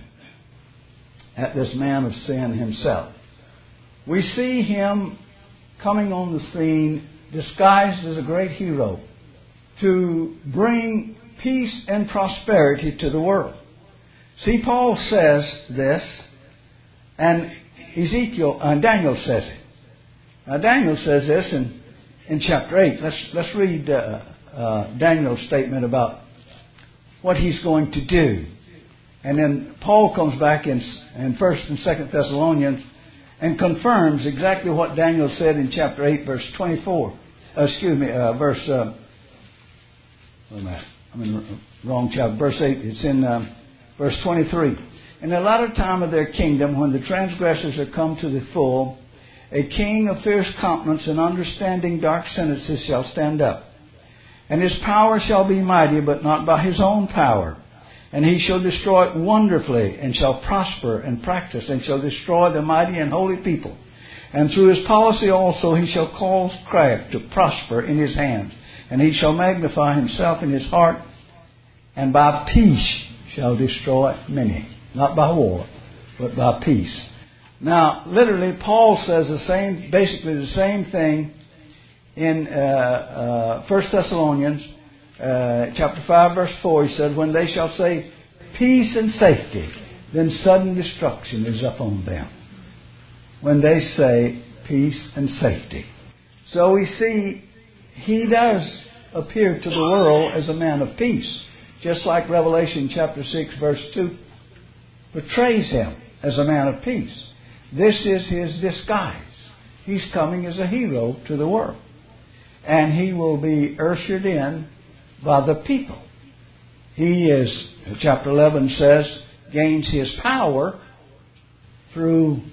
at this man of sin himself. We see him coming on the scene disguised as a great hero to bring peace and prosperity to the world. See, Paul says this, and Daniel says it. Now, Daniel says this in chapter 8. Let's read Daniel's statement about what he's going to do. And then Paul comes back in 1st and 2nd Thessalonians and confirms exactly what Daniel said in chapter 8, verse 24. I'm in the wrong chapter. Verse 8, it's in verse 23. In the latter time of their kingdom, when the transgressors are come to the full, a king of fierce countenance and understanding dark sentences shall stand up. And his power shall be mighty, but not by his own power. And he shall destroy it wonderfully, and shall prosper and practice, and shall destroy the mighty and holy people. And through his policy also he shall cause craft to prosper in his hands. And he shall magnify himself in his heart, and by peace shall destroy many. Not by war, but by peace. Now, literally, Paul says basically the same thing in 1 Thessalonians chapter 5, verse 4. He said, when they shall say peace and safety, then sudden destruction is upon them. When they say peace and safety. So we see he does appear to the world as a man of peace. Just like Revelation chapter 6, verse 2 portrays him as a man of peace. This is his disguise. He's coming as a hero to the world. And he will be ushered in by the people. He is, chapter 11 says, gains his power through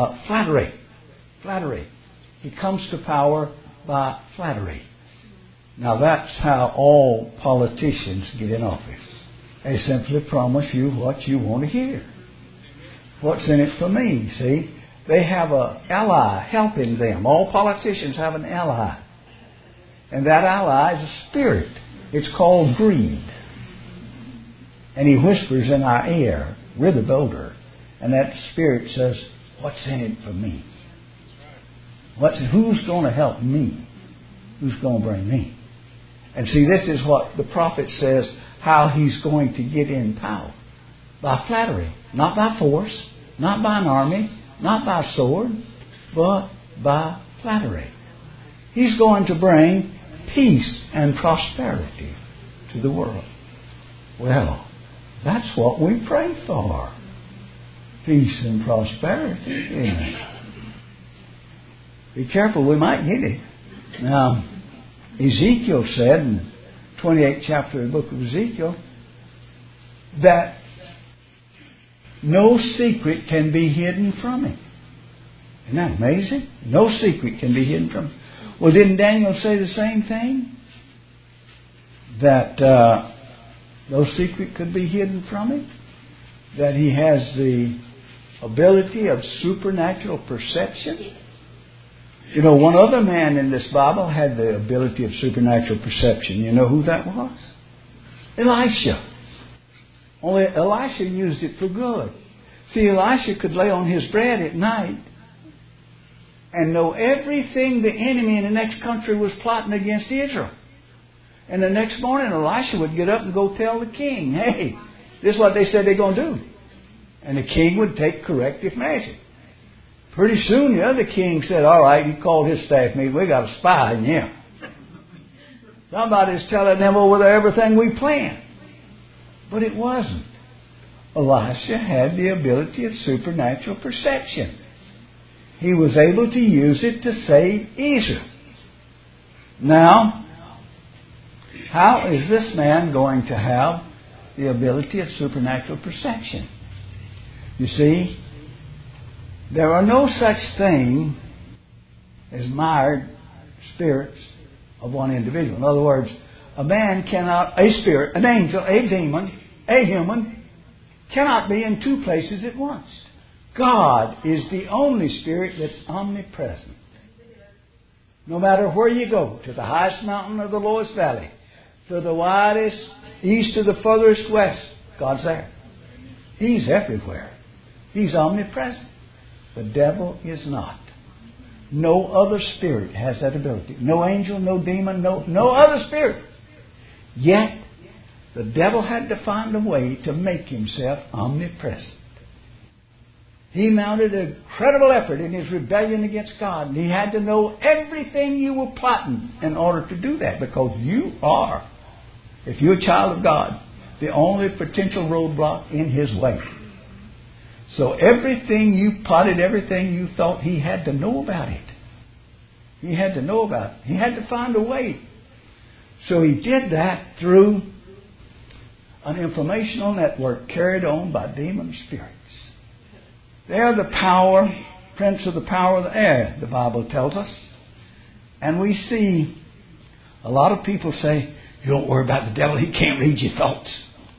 flattery. Flattery. He comes to power by flattery. Now that's how all politicians get in office. They simply promise you what you want to hear. What's in it for me, see? They have an ally helping them. All politicians have an ally. And that ally is a spirit. It's called greed. And he whispers in our ear with a odor. And that spirit says, what's in it for me? Who's going to help me? Who's going to bring me? And see, this is what the prophet says, how he's going to get in power. By flattery. Not by force. Not by an army. Not by sword. But by flattery. He's going to bring peace and prosperity to the world. Well, that's what we pray for. Peace and prosperity. Amen. Be careful, we might get it. Now, Ezekiel said in the 28th chapter of the book of Ezekiel that no secret can be hidden from him. Isn't that amazing? No secret can be hidden from him. Well, didn't Daniel say the same thing? That no secret could be hidden from him? That he has the ability of supernatural perception? You know, one other man in this Bible had the ability of supernatural perception. You know who that was? Elisha. Only Elisha used it for good. See, Elisha could lay on his bed at night and know everything the enemy in the next country was plotting against Israel. And the next morning, Elisha would get up and go tell the king, hey, this is what they said they're going to do. And the king would take corrective measure. Pretty soon, the other king said, all right, he called his staff meeting, we got a spy in him. Somebody's telling them over there everything we planned. But it wasn't. Elisha had the ability of supernatural perception. He was able to use it to save Israel. Now, how is this man going to have the ability of supernatural perception? You see, there are no such thing as mired spirits of one individual. In other words, a man cannot, a spirit, an angel, a demon, a human, cannot be in two places at once. God is the only spirit that's omnipresent. No matter where you go, to the highest mountain or the lowest valley, to the widest east to the furthest west, God's there. He's everywhere. He's omnipresent. The devil is not. No other spirit has that ability. No angel, no demon, no other spirit. Yet, the devil had to find a way to make himself omnipresent. He mounted an incredible effort in his rebellion against God. And he had to know everything you were plotting in order to do that. Because you are, if you're a child of God, the only potential roadblock in His way. So everything you plotted, everything you thought, he had to know about it. He had to know about it. He had to find a way. So he did that through an informational network carried on by demon spirits. They are the power, prince of the power of the air, the Bible tells us. And we see a lot of people say, you don't worry about the devil, he can't read your thoughts.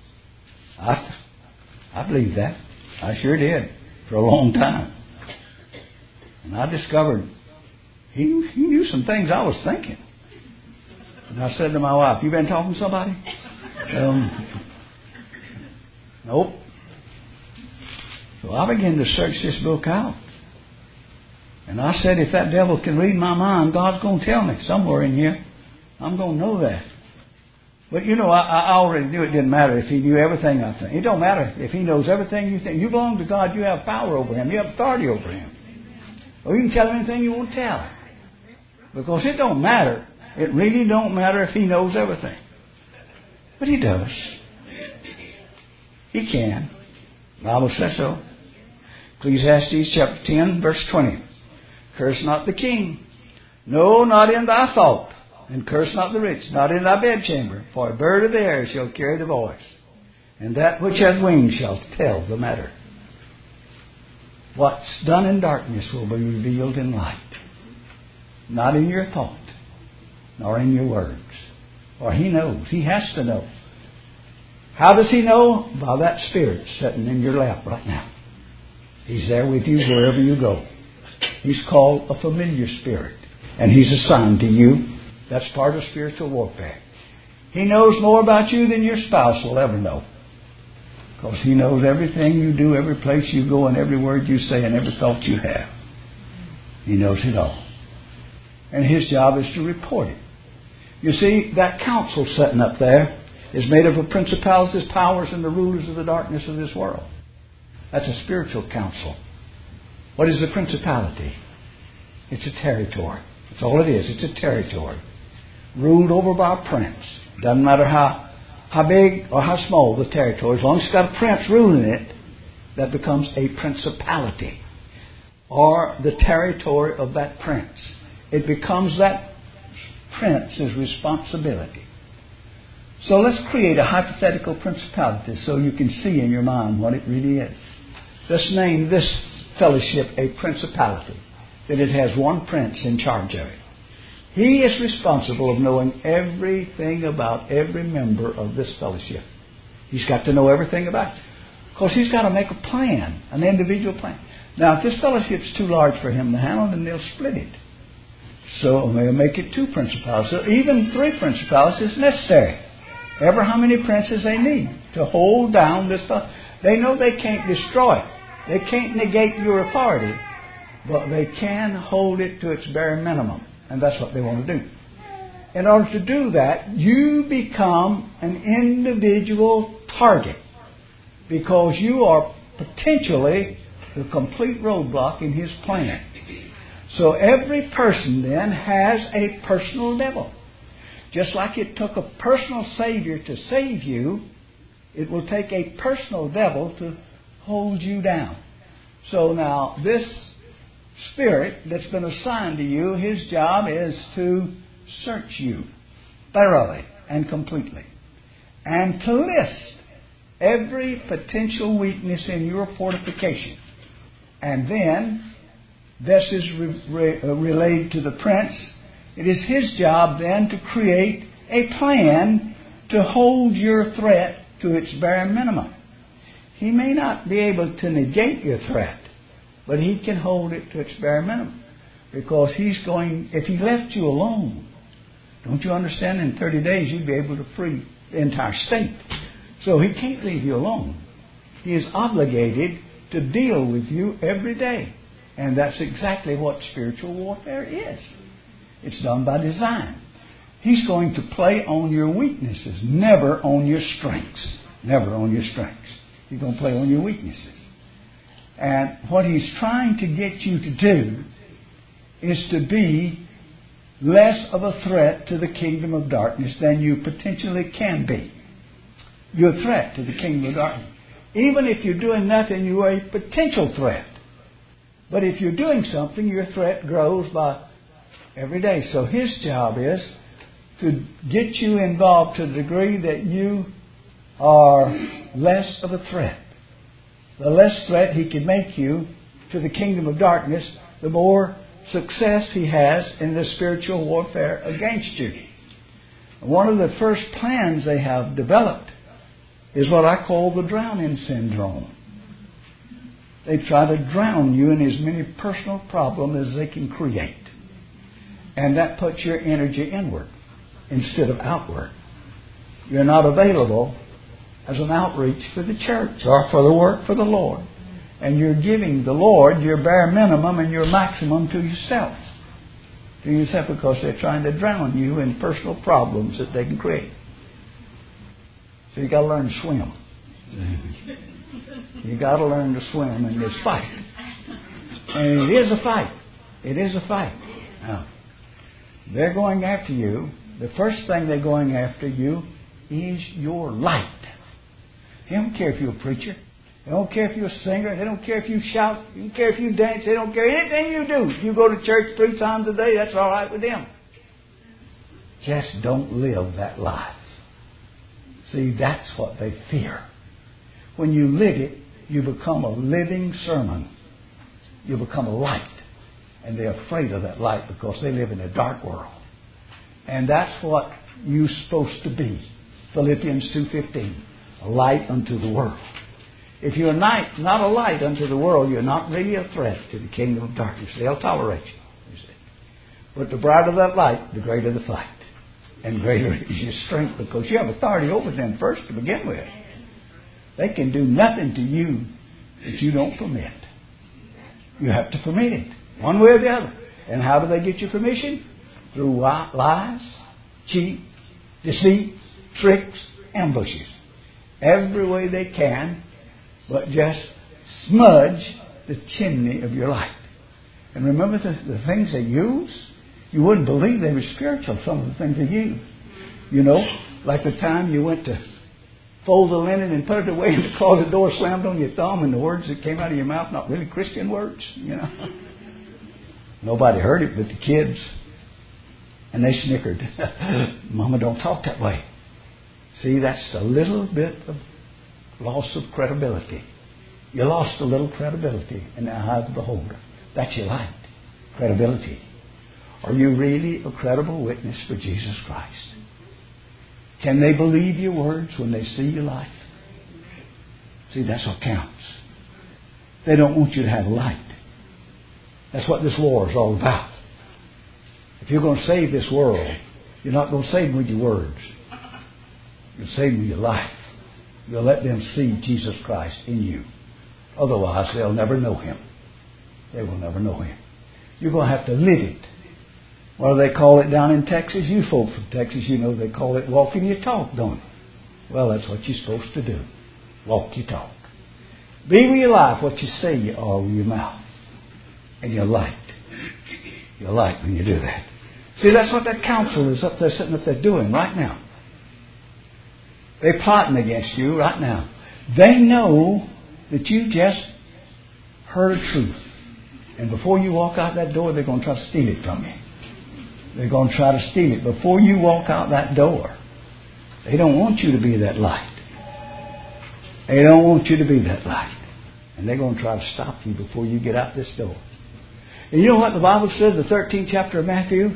I believe that. I sure did, for a long time. And I discovered he knew some things I was thinking. And I said to my wife, you been talking to somebody? Nope. So I began to search this book out. And I said, if that devil can read my mind, God's going to tell me somewhere in here. I'm going to know that. But you know, I already knew it didn't matter if he knew everything I think. It don't matter if he knows everything you think. You belong to God. You have power over him. You have authority over him. Or you can tell him anything you want to tell him. Because it don't matter. It really don't matter if he knows everything. But he does. He can. The Bible says so. Ecclesiastes chapter 10, verse 20. Curse not the king. No, not in thy thought. And curse not the rich, not in thy bedchamber. For a bird of the air shall carry the voice. And that which has wings shall tell the matter. What's done in darkness will be revealed in light. Not in your thought, nor in your words. Or He knows. He has to know. How does He know? By that Spirit sitting in your lap right now. He's there with you wherever you go. He's called a familiar spirit. And He's assigned to you. That's part of spiritual warfare. He knows more about you than your spouse will ever know. Because He knows everything you do, every place you go, and every word you say, and every thought you have. He knows it all. And His job is to report it. You see, that council sitting up there is made up of principalities, powers, and the rulers of the darkness of this world. That's a spiritual council. What is a principality? It's a territory. That's all it is. It's a territory. Ruled over by a prince. Doesn't matter how big or how small the territory. As long as it's got a prince ruling it, that becomes a principality. Or the territory of that prince. It becomes that prince's responsibility. So let's create a hypothetical principality so you can see in your mind what it really is. Let's name this fellowship a principality. That it has one prince in charge of it. He is responsible of knowing everything about every member of this fellowship. He's got to know everything about it. Because he's got to make a plan, an individual plan. Now, if this fellowship's too large for him to handle, then they'll split it. So they'll make it 2 principalities. So even 3 principalities is necessary. Ever how many princes they need to hold down this fellowship. They know they can't destroy it. They can't negate your authority. But they can hold it to its bare minimum. And that's what they want to do. In order to do that, you become an individual target. Because you are potentially the complete roadblock in His plan. So every person then has a personal devil. Just like it took a personal Savior to save you, it will take a personal devil to hold you down. So now this spirit that's been assigned to you, his job is to search you thoroughly and completely. And to list every potential weakness in your fortification. And then this is relayed to the prince. It is his job then to create a plan to hold your threat to its bare minimum. He may not be able to negate your threat, but he can hold it to its bare minimum. Because if he left you alone, don't you understand, in 30 days you'd be able to free the entire state. So he can't leave you alone. He is obligated to deal with you every day. And that's exactly what spiritual warfare is. It's done by design. He's going to play on your weaknesses, never on your strengths. Never on your strengths. He's going to play on your weaknesses. And what he's trying to get you to do is to be less of a threat to the kingdom of darkness than you potentially can be. You're a threat to the kingdom of darkness. Even if you're doing nothing, you are a potential threat. But if you're doing something, your threat grows by every day. So his job is to get you involved to the degree that you are less of a threat. The less threat he can make you to the kingdom of darkness, the more success he has in the spiritual warfare against you. One of the first plans they have developed is what I call the drowning syndrome. They try to drown you in as many personal problems as they can create. And that puts your energy inward instead of outward. You're not available as an outreach for the church or for the work for the Lord. And you're giving the Lord your bare minimum and your maximum to yourself. To yourself, because they're trying to drown you in personal problems that they can create. So you've got to learn to swim. You've got to learn to swim in this fight. And it is a fight. It is a fight. Now, they're going after you. The first thing they're going after you is your light. They don't care if you're a preacher. They don't care if you're a singer. They don't care if you shout. They don't care if you dance. They don't care anything you do. If you go to church 3 times a day, that's all right with them. Just don't live that life. See, that's what they fear. When you live it, you become a living sermon. You become a light. And they're afraid of that light because they live in a dark world. And that's what you're supposed to be. Philippians 2:15. A light unto the world. If you're not a light unto the world, you're not really a threat to the kingdom of darkness. They'll tolerate you see. But the brighter that light, the greater the fight. And greater is your strength because you have authority over them first to begin with. They can do nothing to you that you don't permit. You have to permit it, one way or the other. And how do they get your permission? Through lies, cheat, deceit, tricks, ambushes. Every way they can, but just smudge the chimney of your light. And remember the things they use? You wouldn't believe they were spiritual, some of the things they use. You know, like the time you went to fold the linen and put it away and the closet door slammed on your thumb and the words that came out of your mouth, not really Christian words, you know. Nobody heard it but the kids. And they snickered. Mama, don't talk that way. See, that's a little bit of loss of credibility. You lost a little credibility in the eye of the beholder. That's your light. Credibility. Are you really a credible witness for Jesus Christ? Can they believe your words when they see your life? See, that's what counts. They don't want you to have light. That's what this war is all about. If you're going to save this world, you're not going to save them with your words. You'll save them with your life. You'll let them see Jesus Christ in you. Otherwise, they'll never know Him. They will never know Him. You're going to have to live it. What do they call it down in Texas? You folk from Texas, you know they call it walking your talk, don't it? Well, that's what you're supposed to do. Walk your talk. Be with your life what you say you are with your mouth. And your light. Your light when you do that. See, that's what that council is up there sitting up there doing right now. They're plotting against you right now. They know that you just heard truth. And before you walk out that door, they're going to try to steal it from you. They're going to try to steal it before you walk out that door. They don't want you to be that light. They don't want you to be that light. And they're going to try to stop you before you get out this door. And you know what the Bible said, the 13th chapter of Matthew?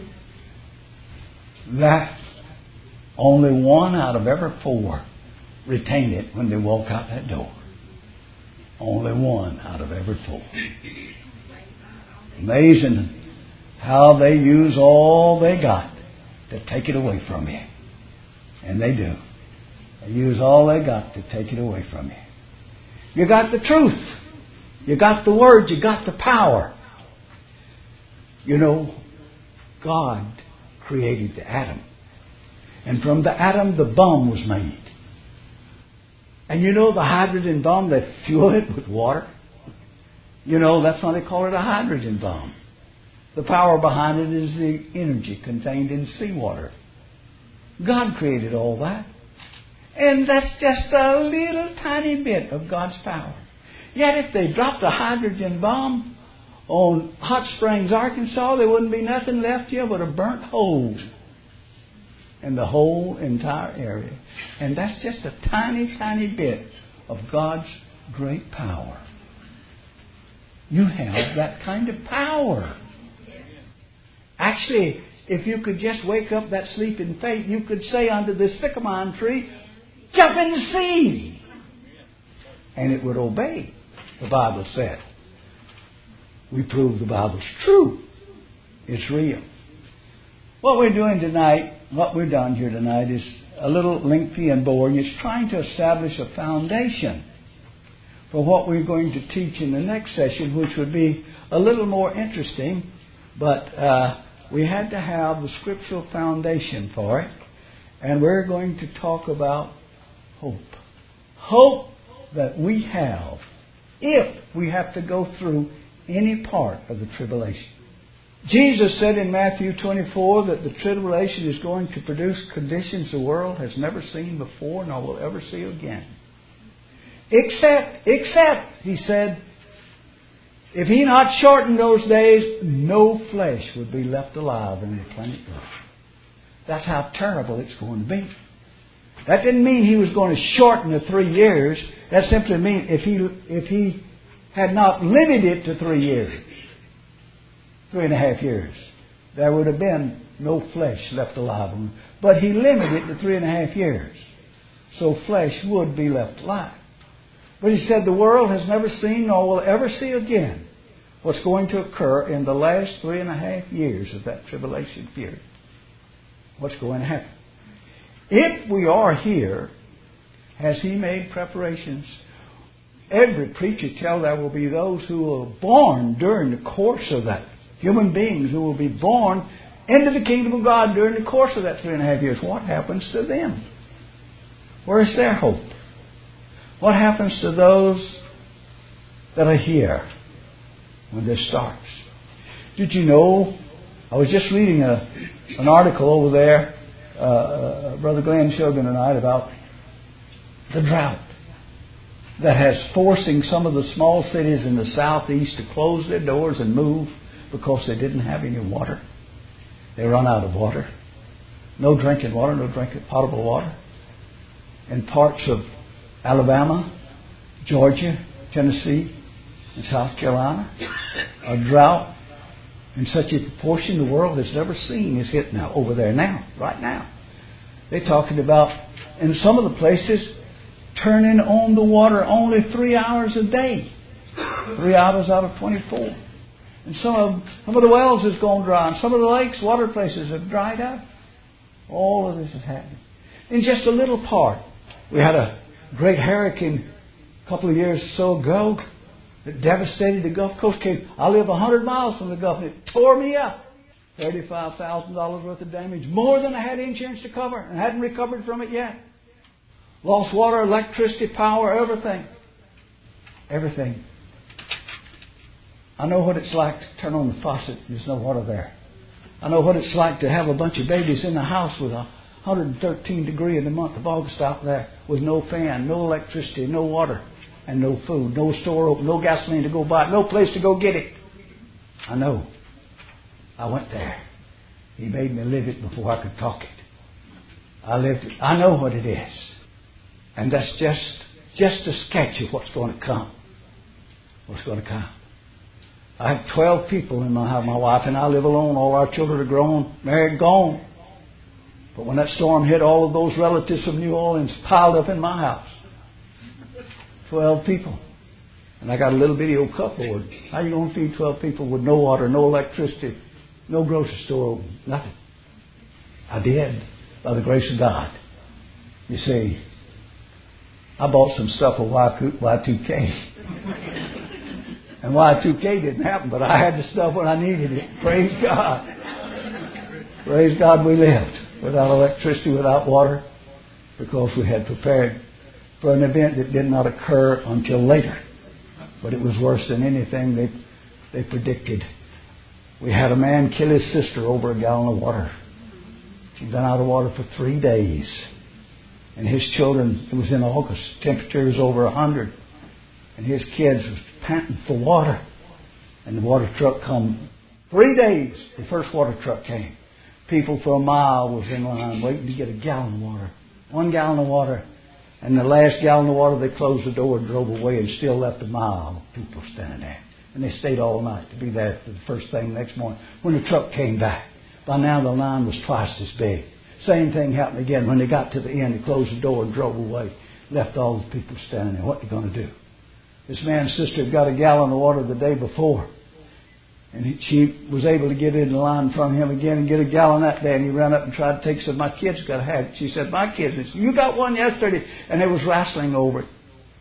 That only one out of every four retain it when they walk out that door. Only one out of every four. Amazing how they use all they got to take it away from you. And they do. They use all they got to take it away from you. You got the truth. You got the Word. You got the power. You know, God created the atom. And from the atom, the bomb was made. And you know the hydrogen bomb, they fuel it with water. You know, that's why they call it a hydrogen bomb. The power behind it is the energy contained in seawater. God created all that. And that's just a little tiny bit of God's power. Yet if they dropped a hydrogen bomb on Hot Springs, Arkansas, there wouldn't be nothing left here but a burnt hole in the whole entire area. And that's just a tiny, tiny bit of God's great power. You have that kind of power. Actually, if you could just wake up that sleeping faith, you could say unto this sycamore tree, jump in the sea. And it would obey, the Bible said. We prove the Bible's true. It's real. What we're doing tonight, what we've done here tonight is a little lengthy and boring. It's trying to establish a foundation for what we're going to teach in the next session, which would be a little more interesting, but we had to have the scriptural foundation for it, and we're going to talk about hope. Hope that we have if we have to go through any part of the tribulation. Jesus said in Matthew 24 that the tribulation is going to produce conditions the world has never seen before nor will ever see again. Except, he said, if He not shortened those days, no flesh would be left alive on the planet Earth. That's how terrible it's going to be. That didn't mean He was going to shorten the 3 years. That simply means if He had not limited it to 3 years, 3.5 years, there would have been no flesh left alive. But He limited it to 3.5 years. So flesh would be left alive. But He said the world has never seen nor will ever see again what's going to occur in the last 3.5 years of that tribulation period. What's going to happen? If we are here, has He made preparations? Every preacher tells there will be those who are born during the course of that. Human beings who will be born into the kingdom of God during the course of that 3.5 years. What happens to them? Where's their hope? What happens to those that are here when this starts? Did you know, I was just reading an article over there, Brother Glenn showed me tonight, about the drought that has forcing some of the small cities in the southeast to close their doors and move because they didn't have any water. They run out of water. No drinking water, no drinking potable water. In parts of Alabama, Georgia, Tennessee, and South Carolina, a drought in such a proportion the world has never seen is hit now, over there now, right now. They're talking about, in some of the places, turning on the water only 3 hours a day. 3 hours out of 24. And some of the wells has gone dry. And some of the lakes, water places have dried up. All of this is happening. In just a little part. We had a great hurricane a couple of years or so ago that devastated the Gulf Coast. I live 100 miles from the Gulf and it tore me up. $35,000 worth of damage. More than I had insurance to cover and hadn't recovered from it yet. Lost water, electricity, power, everything. Everything. I know what it's like to turn on the faucet and there's no water there. I know what it's like to have a bunch of babies in the house with 113 degrees in the month of August out there with no fan, no electricity, no water, and no food, no store open, no gasoline to go buy, no place to go get it. I know. I went there. He made me live it before I could talk it. I lived it. I know what it is. And that's just a sketch of what's going to come. What's going to come. I have 12 people in my house. My wife and I live alone. All our children are grown, married, gone. But when that storm hit, all of those relatives from New Orleans piled up in my house. 12 people. And I got a little bitty old cupboard. How are you going to feed 12 people with no water, no electricity, no grocery store open? Nothing. I did, by the grace of God. You see, I bought some stuff with Y2K. And Y2K didn't happen, but I had the stuff when I needed it. Praise God. Praise God we lived without electricity, without water, because we had prepared for an event that did not occur until later. But it was worse than anything they predicted. We had a man kill his sister over a gallon of water. She'd been out of water for 3 days. And his children, it was in August, temperature was over 100. And his kids was panting for water. And the water truck come 3 days. The first water truck came. People for a mile was in line waiting to get a gallon of water. 1 gallon of water. And the last gallon of water, they closed the door and drove away and still left a mile of people standing there. And they stayed all night to be there for the first thing the next morning. When the truck came back, by now the line was twice as big. Same thing happened again. When they got to the end, they closed the door and drove away. Left all the people standing there. What are you going to do? This man's sister had got a gallon of water the day before. And she was able to get in the line from him again and get a gallon that day. And he ran up and tried to take some. My kids got to have it. She said, my kids. And said, you got one yesterday. And they was wrestling over it.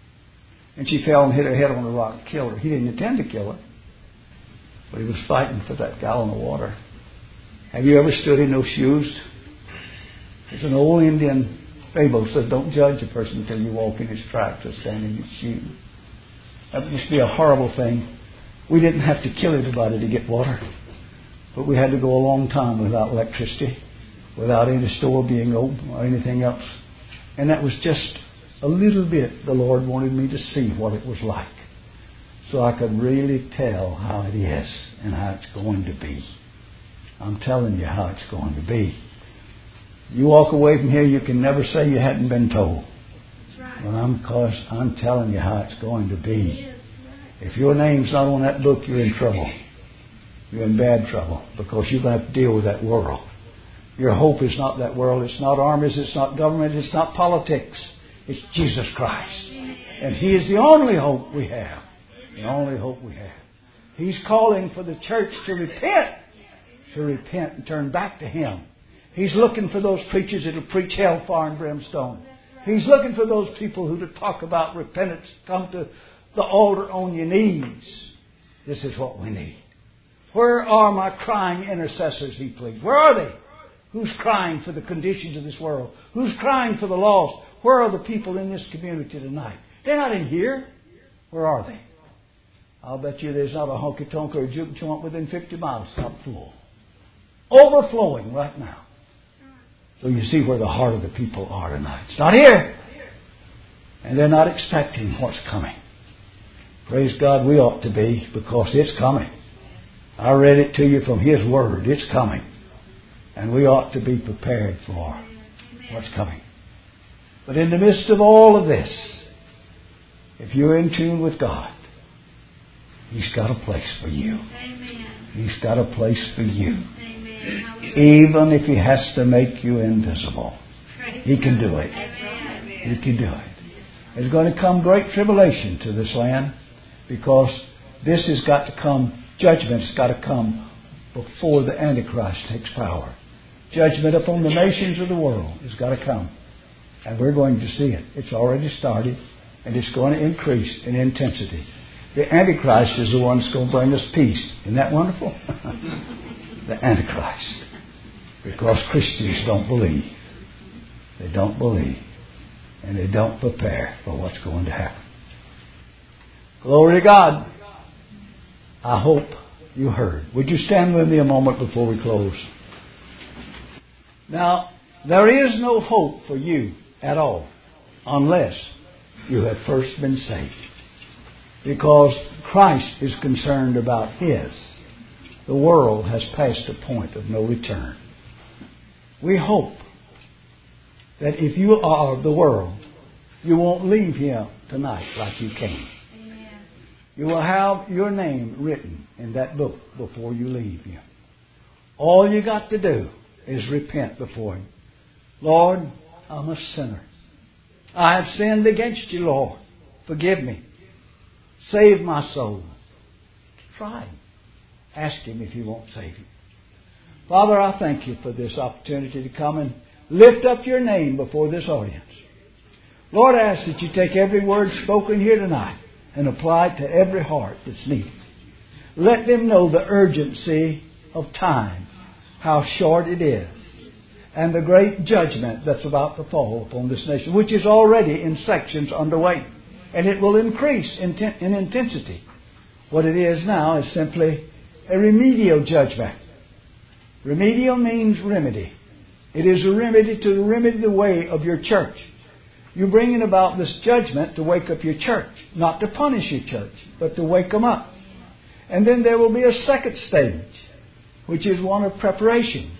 And she fell and hit her head on the rock and killed her. He didn't intend to kill her. But he was fighting for that gallon of water. Have you ever stood in those shoes? There's an old Indian fable that says, don't judge a person until you walk in his tracks or stand in his shoes. That must be a horrible thing. We didn't have to kill everybody to get water. But we had to go a long time without electricity, without any store being open or anything else. And that was just a little bit the Lord wanted me to see what it was like. So I could really tell how it is and how it's going to be. I'm telling you how it's going to be. You walk away from here, you can never say you hadn't been told. That's right. But I'm telling you how it's going to be. If your name's not on that book, you're in trouble. you're in bad trouble, because you're going to have to deal with that world. Your hope is not that world. It's not armies. It's not government. It's not politics. It's Jesus Christ. And He is the only hope we have. The only hope we have. He's calling for the church to repent. To repent and turn back to Him. He's looking for those preachers that will preach hellfire and brimstone. He's looking for those people who to talk about repentance. Come to the altar on your knees. This is what we need. Where are my crying intercessors, He pleads? Where are they? Who's crying for the conditions of this world? Who's crying for the lost? Where are the people in this community tonight? They're not in here. Where are they? I'll bet you there's not a honky-tonk or a juke joint within 50 miles. Not full. Overflowing right now. So you see where the heart of the people are tonight. It's not here. And they're not expecting what's coming. Praise God, we ought to be, because it's coming. I read it to you from His Word. It's coming. And we ought to be prepared for what's coming. But in the midst of all of this, if you're in tune with God, He's got a place for you. He's got a place for you. Even if He has to make you invisible. He can do it. He can do it. There's going to come great tribulation to this land, because this has got to come, judgment's got to come before the Antichrist takes power. Judgment upon the nations of the world has got to come. And we're going to see it. It's already started, and it's going to increase in intensity. The Antichrist is the one that's going to bring us peace. Isn't that wonderful? The Antichrist. Because Christians don't believe. They don't believe. And they don't prepare for what's going to happen. Glory to God. I hope you heard. Would you stand with me a moment before we close? Now, there is no hope for you at all unless you have first been saved. Because Christ is concerned about His. The world has passed a point of no return. We hope that if you are of the world, you won't leave here tonight like you came. You will have your name written in that book before you leave here. All you got to do is repent before Him. Lord, I'm a sinner. I have sinned against You, Lord. Forgive me. Save my soul. Try Him. Ask Him if He won't save you. Father, I thank You for this opportunity to come and lift up Your name before this audience. Lord, I ask that You take every word spoken here tonight and apply it to every heart that's needed. Let them know the urgency of time, how short it is, and the great judgment that's about to fall upon this nation, which is already in sections underway. And it will increase in intensity. What it is now is simply a remedial judgment. Remedial means remedy. It is a remedy to remedy the way of your church. You're bringing about this judgment to wake up your church. Not to punish your church, but to wake them up. And then there will be a second stage, which is one of preparation.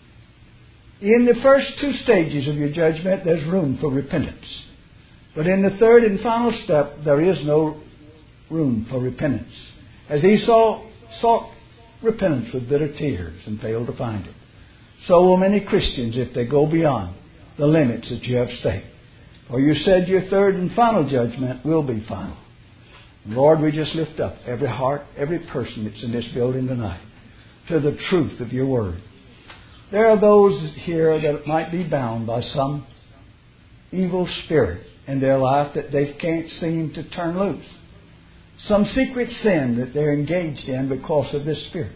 In the first two stages of your judgment, there's room for repentance. But in the third and final step, there is no room for repentance. As Esau sought repentance with bitter tears and failed to find it, so will many Christians if they go beyond the limits that you have staked. For You said your third and final judgment will be final. Lord, we just lift up every heart, every person that's in this building tonight to the truth of Your Word. There are those here that might be bound by some evil spirit in their life that they can't seem to turn loose. Some secret sin that they're engaged in because of this spirit.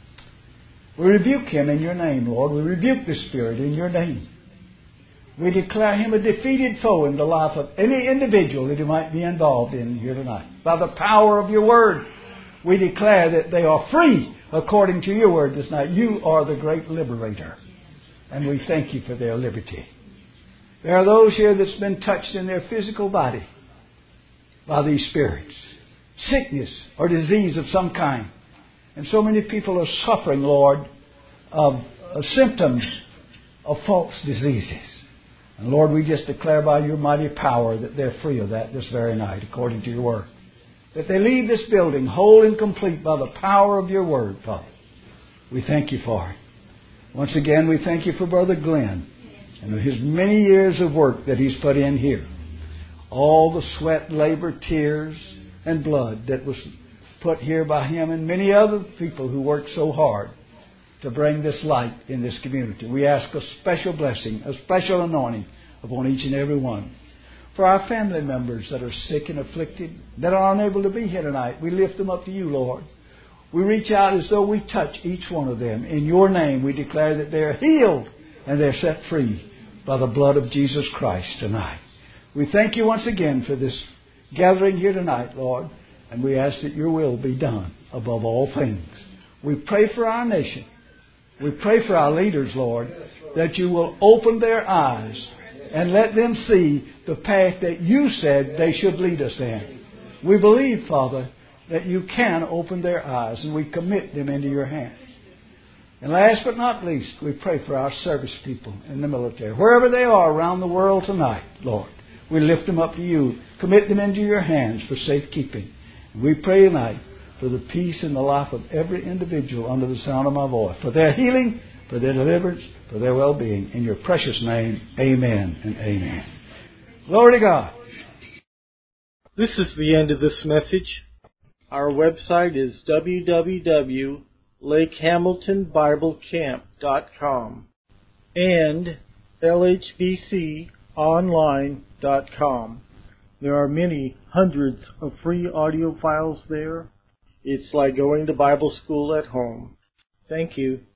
We rebuke him in Your name, Lord. We rebuke this spirit in Your name. We declare him a defeated foe in the life of any individual that he might be involved in here tonight. By the power of Your Word, we declare that they are free according to Your Word this night. You are the great liberator. And we thank You for their liberty. There are those here that's been touched in their physical body by these spirits. Sickness or disease of some kind. And so many people are suffering, Lord, of symptoms of false diseases. And Lord, we just declare by Your mighty power that they're free of that this very night, according to Your Word. That they leave this building whole and complete by the power of Your Word, Father. We thank you for it. Once again, we thank you for Brother Glenn and his many years of work that he's put in here. All the sweat, labor, tears, and blood that was put here by him and many other people who worked so hard to bring this light in this community. We ask a special blessing, a special anointing upon each and every one. For our family members that are sick and afflicted, that are unable to be here tonight, we lift them up to you, Lord. We reach out as though we touch each one of them. In your name, we declare that they're healed and they're set free by the blood of Jesus Christ tonight. We thank you once again for this gathering here tonight, Lord, and we ask that your will be done above all things. We pray for our nation. We pray for our leaders, Lord, that you will open their eyes and let them see the path that you said they should lead us in. We believe, Father, that you can open their eyes, and we commit them into your hands. And last but not least, we pray for our service people in the military. Wherever they are around the world tonight, Lord, we lift them up to you, commit them into your hands for safekeeping. And we pray tonight for the peace and the life of every individual under the sound of my voice, for their healing, for their deliverance, for their well-being. In your precious name, amen and amen. Glory to God. This is the end of this message. Our website is www.lakehamiltonbiblecamp.com and lhbconline.com. There are many hundreds of free audio files there. It's like going to Bible school at home. Thank you.